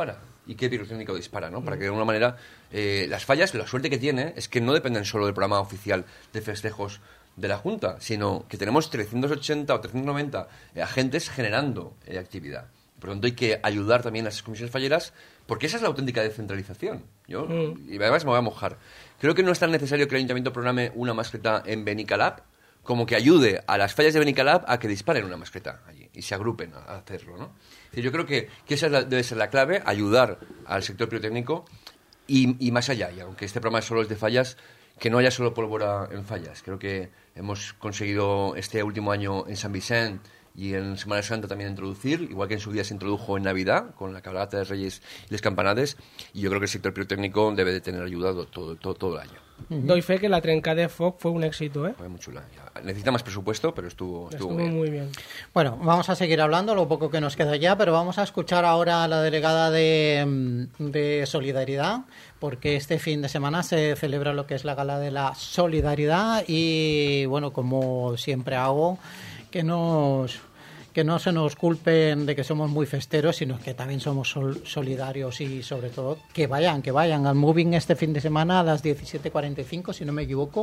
y qué pirotécnico dispara, ¿no? Para que de alguna manera eh, las fallas, la suerte que tiene es que no dependen solo del programa oficial de festejos de la Junta, sino que tenemos trescientos ochenta o trescientos noventa eh, agentes generando eh, actividad. Por lo tanto, hay que ayudar también a esas comisiones falleras, porque esa es la auténtica descentralización. Yo, mm. Y además me voy a mojar. Creo que no es tan necesario que el Ayuntamiento programe una mascleta en Benicalap como que ayude a las fallas de Benicalap a que disparen una mascleta allí y se agrupen a hacerlo, ¿no? Es decir, yo creo que, que esa es la, debe ser la clave, ayudar al sector pirotécnico y, y más allá. Y aunque este programa solo es de fallas, que no haya solo pólvora en fallas. Creo que hemos conseguido este último año en San Vicente y en Semana Santa también introducir, igual que en su día se introdujo en Navidad, con la cabalgata de Reyes y las campanades, y yo creo que el sector pirotécnico debe de tener ayudado todo, todo, todo el año. Uh-huh. Doy fe que la trenca de Foc fue un éxito, ¿eh? Fue muy chula. Necesita más presupuesto, pero estuvo, estuvo, estuvo bien. muy bien. Bueno, vamos a seguir hablando, lo poco que nos queda ya, pero vamos a escuchar ahora a la delegada de, de Solidaridad, porque este fin de semana se celebra lo que es la Gala de la Solidaridad y, bueno, como siempre hago, que nos... que no se nos culpen de que somos muy festeros, sino que también somos sol- solidarios y sobre todo que vayan, que vayan al Moving este fin de semana a las diecisiete cuarenta y cinco, si no me equivoco.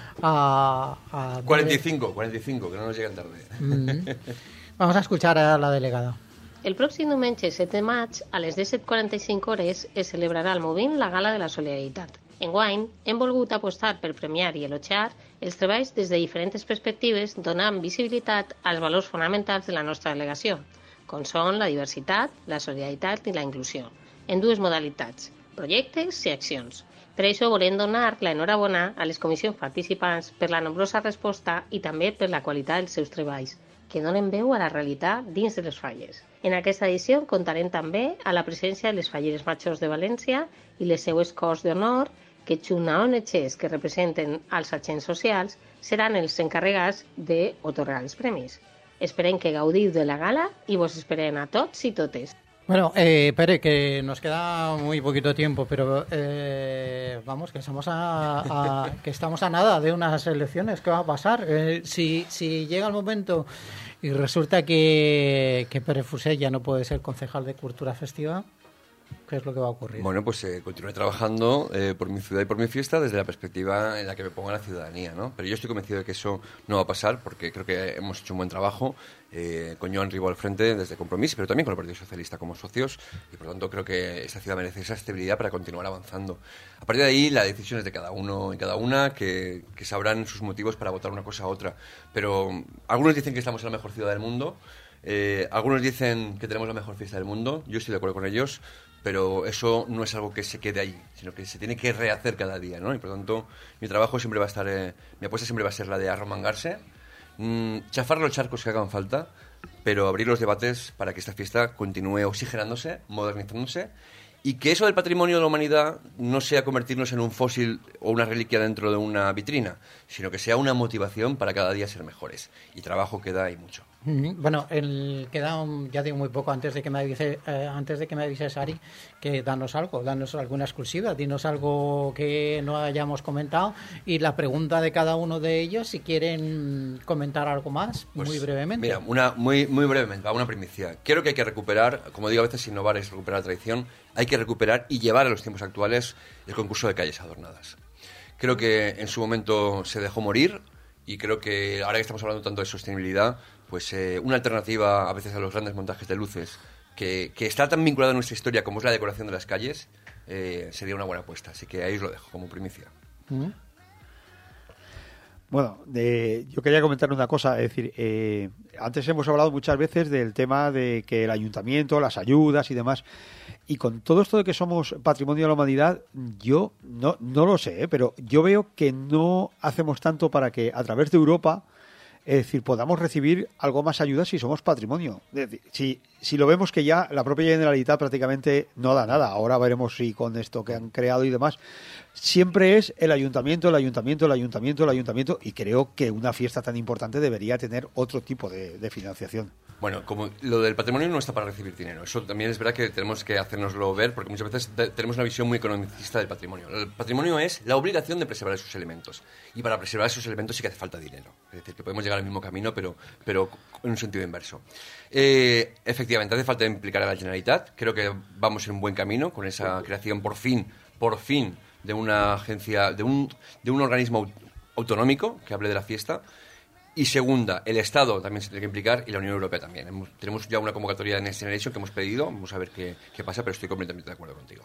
A, a cuarenta y cinco, cuarenta y cinco, que no nos lleguen tarde. Mm-hmm. Vamos a escuchar a la delegada. El pròxim diumenge set de maig, a les disset quaranta i cinc hores, es celebrarà al Moving la Gala de la Solidaritat. Enguany, hem volgut apostar per premiar i elogiar els treballs des de diferents perspectives, donant visibilitat als valors fonamentals de la nostra delegació, com són la diversitat, la solidaritat i la inclusió, en dues modalitats, projectes i accions. Per això volem donar l'enhorabona a les comissions participants per la nombrosa resposta i també per la qualitat dels seus treballs, que donen veu a la realitat dins de les falles. En aquesta edició comptarem també a la presència de les falleres majors de València i les seues cors d'honor, que junt a O N Ges que representen als agents socials seran els encarregats d'atorgar els premis. Esperem que gaudiu de la gala i vos esperem a tots i totes. Bueno, eh, Pere, que nos queda muy poquito tiempo, pero eh, vamos, que estamos a, a, que estamos a nada de unas elecciones. ¿Qué va a pasar? Eh, si, si llega el momento y resulta que, que Pere Fuset ya no puede ser concejal de Cultura Festiva, ¿qué es lo que va a ocurrir? Bueno, pues eh, continuaré trabajando eh, por mi ciudad y por mi fiesta desde la perspectiva en la que me ponga la ciudadanía, ¿no? Pero yo estoy convencido de que eso no va a pasar porque creo que hemos hecho un buen trabajo eh, con Joan Ribó al frente desde Compromís, pero también con el Partido Socialista como socios y por lo tanto creo que esta ciudad merece esa estabilidad para continuar avanzando. A partir de ahí la decisión es de cada uno y cada una que, que sabrán sus motivos para votar una cosa u otra. Pero algunos dicen que estamos en la mejor ciudad del mundo, eh, algunos dicen que tenemos la mejor fiesta del mundo, yo estoy de acuerdo con ellos, pero eso no es algo que se quede ahí, sino que se tiene que rehacer cada día, ¿no? Y por lo tanto, mi trabajo siempre va a estar, eh, mi apuesta siempre va a ser la de arromangarse, mmm, chafar los charcos que hagan falta, pero abrir los debates para que esta fiesta continúe oxigenándose, modernizándose, y que eso del patrimonio de la humanidad no sea convertirnos en un fósil o una reliquia dentro de una vitrina, sino que sea una motivación para cada día ser mejores. Y trabajo queda y mucho. Bueno, el, queda un, ya digo muy poco antes de que me avise, eh, antes de que me avise Sari, que danos algo, danos alguna exclusiva, dinos algo que no hayamos comentado y la pregunta de cada uno de ellos si quieren comentar algo más, pues, muy brevemente. Mira, una muy muy brevemente, una primicia. Creo que hay que recuperar, como digo a veces innovar es recuperar la tradición, hay que recuperar y llevar a los tiempos actuales el concurso de calles adornadas. Creo que en su momento se dejó morir y creo que ahora que estamos hablando tanto de sostenibilidad, pues eh, una alternativa a veces a los grandes montajes de luces que, que está tan vinculada a nuestra historia como es la decoración de las calles, eh, sería una buena apuesta. Así que ahí os lo dejo como primicia. ¿Mm? Bueno, de, yo quería comentar una cosa, es decir, eh, antes hemos hablado muchas veces del tema de que el ayuntamiento, las ayudas y demás, y con todo esto de que somos patrimonio de la humanidad, yo no, no lo sé, ¿eh? Pero yo veo que no hacemos tanto para que a través de Europa, es decir, podamos recibir algo más ayuda si somos patrimonio. Es decir, si, si lo vemos que ya la propia Generalitat prácticamente no da nada, ahora veremos si con esto que han creado y demás, siempre es el ayuntamiento, el ayuntamiento, el ayuntamiento, el ayuntamiento, y creo que una fiesta tan importante debería tener otro tipo de, de financiación. Bueno, como lo del patrimonio no está para recibir dinero, eso también es verdad que tenemos que hacérnoslo ver, porque muchas veces te, tenemos una visión muy economicista del patrimonio. El patrimonio es la obligación de preservar esos elementos, y para preservar esos elementos sí que hace falta dinero. Es decir, que podemos llegar al mismo camino, pero, pero en un sentido inverso. Eh, efectivamente, efectivamente, hace falta implicar a la Generalitat. Creo que vamos en un buen camino con esa creación, por fin, por fin, de una agencia, de un, de un organismo autonómico que hable de la fiesta. Y segunda, el Estado también se tiene que implicar y la Unión Europea también. Hemos, tenemos ya una convocatoria de Next Generation que hemos pedido. Vamos a ver qué, qué pasa, pero estoy completamente de acuerdo contigo.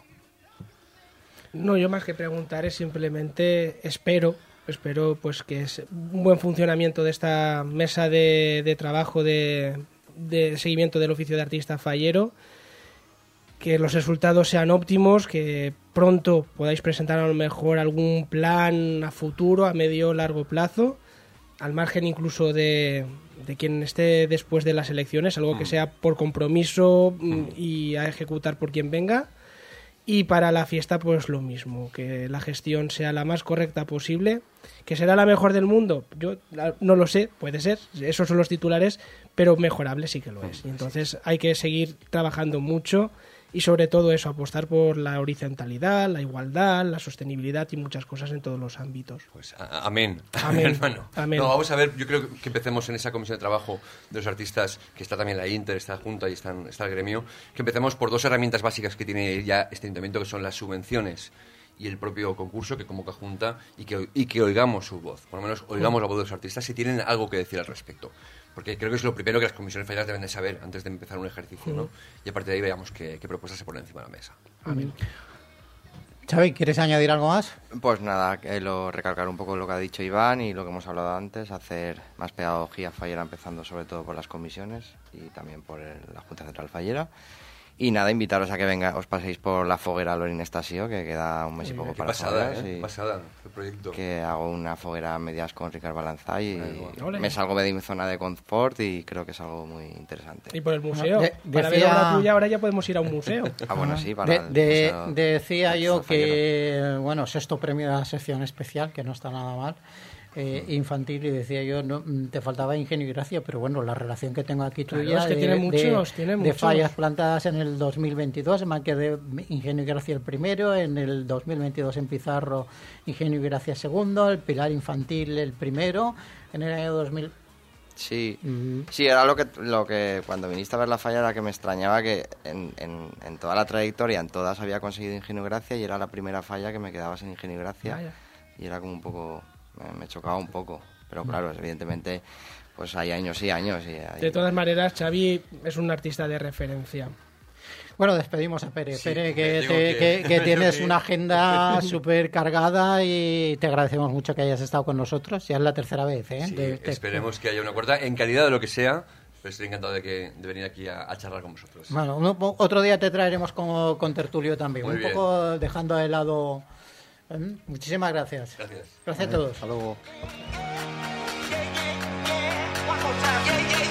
No, yo más que preguntar es simplemente espero, espero pues que es un buen funcionamiento de esta mesa de, de trabajo de, de seguimiento del oficio de artista fallero, que los resultados sean óptimos, que pronto podáis presentar a lo mejor algún plan a futuro, a medio o largo plazo, al margen incluso de, de quien esté después de las elecciones, algo que sea por compromiso y a ejecutar por quien venga. Y para la fiesta, pues lo mismo, que la gestión sea la más correcta posible, que será la mejor del mundo. Yo no lo sé, puede ser, esos son los titulares, pero mejorable sí que lo es. Y entonces hay que seguir trabajando mucho y sobre todo eso, apostar por la horizontalidad, la igualdad, la sostenibilidad y muchas cosas en todos los ámbitos. Pues a, amén, amén, hermano. Amén. No, vamos a ver, yo creo que empecemos en esa comisión de trabajo de los artistas, que está también la Inter, está la Junta y están, está el gremio, que empecemos por dos herramientas básicas que tiene ya este ayuntamiento, que son las subvenciones y el propio concurso que convoca Junta, y que, y que oigamos su voz, por lo menos oigamos la voz de los artistas si tienen algo que decir al respecto. Porque creo que es lo primero que las comisiones falleras deben de saber antes de empezar un ejercicio, ¿no? Y a partir de ahí veamos qué, qué propuestas se ponen encima de la mesa. Amén. Xavi, ¿quieres añadir algo más? Pues nada, que lo, recalcar un poco lo que ha dicho Iván y lo que hemos hablado antes, hacer más pedagogía fallera, empezando sobre todo por las comisiones y también por el, la Junta Central Fallera. Y nada, invitaros a que venga, os paséis por la foguera Lorin Estasio, que queda un mes y poco Qué para pasada, fogueras, ¿eh? y Qué pasada el proyecto. que hago una foguera a medias con Ricard Balanzay y Ole. me salgo de mi zona de confort y creo que es algo muy interesante. Y por el museo. De- Para decía- ver obra tuya ahora ya podemos ir a un museo. Ah, bueno, sí, para De- el de- museo decía yo Artista Fallero. que, bueno, sexto premio de la sección especial, que no está nada mal, eh, infantil, y decía yo, no, mm, te faltaba ingenio y gracia, pero bueno, la relación que tengo aquí Claro, tuya es que de, tiene de- muchos, tiene de muchos. fallas plantadas en el dos mil veintidós, me quedé ingenio y gracia el primero, en el dos mil veintidós en Pizarro ingenio y gracia segundo, el pilar infantil el primero, en el año dos mil. Sí, Mm. sí, era lo que, lo que cuando viniste a ver la falla era que me extrañaba que en, en, en toda la trayectoria, en todas había conseguido Ingenio y Gracia y era la primera falla que me quedaba sin Ingenio y Gracia. Vaya. Y era como un poco, me, me chocaba un poco, pero claro, evidentemente pues hay años y años. Y hay- De todas maneras, Xavi es un artista de referencia. Bueno, despedimos a Pere. Sí, Pere, me que, digo te- que- que- que me digo tienes que- una agenda súper cargada y te agradecemos mucho que hayas estado con nosotros. Ya es la tercera vez, ¿eh? Sí, De- te- esperemos que haya una cuarta, en calidad de lo que sea, pero estoy encantado de, que, de venir aquí a, a charlar con vosotros. Bueno, uno- otro día te traeremos con, con Tertulio también. Muy un bien. poco dejando de lado. ¿eh? Muchísimas gracias. Gracias. Gracias a todos. Hasta luego. One more time. Yeah, yeah.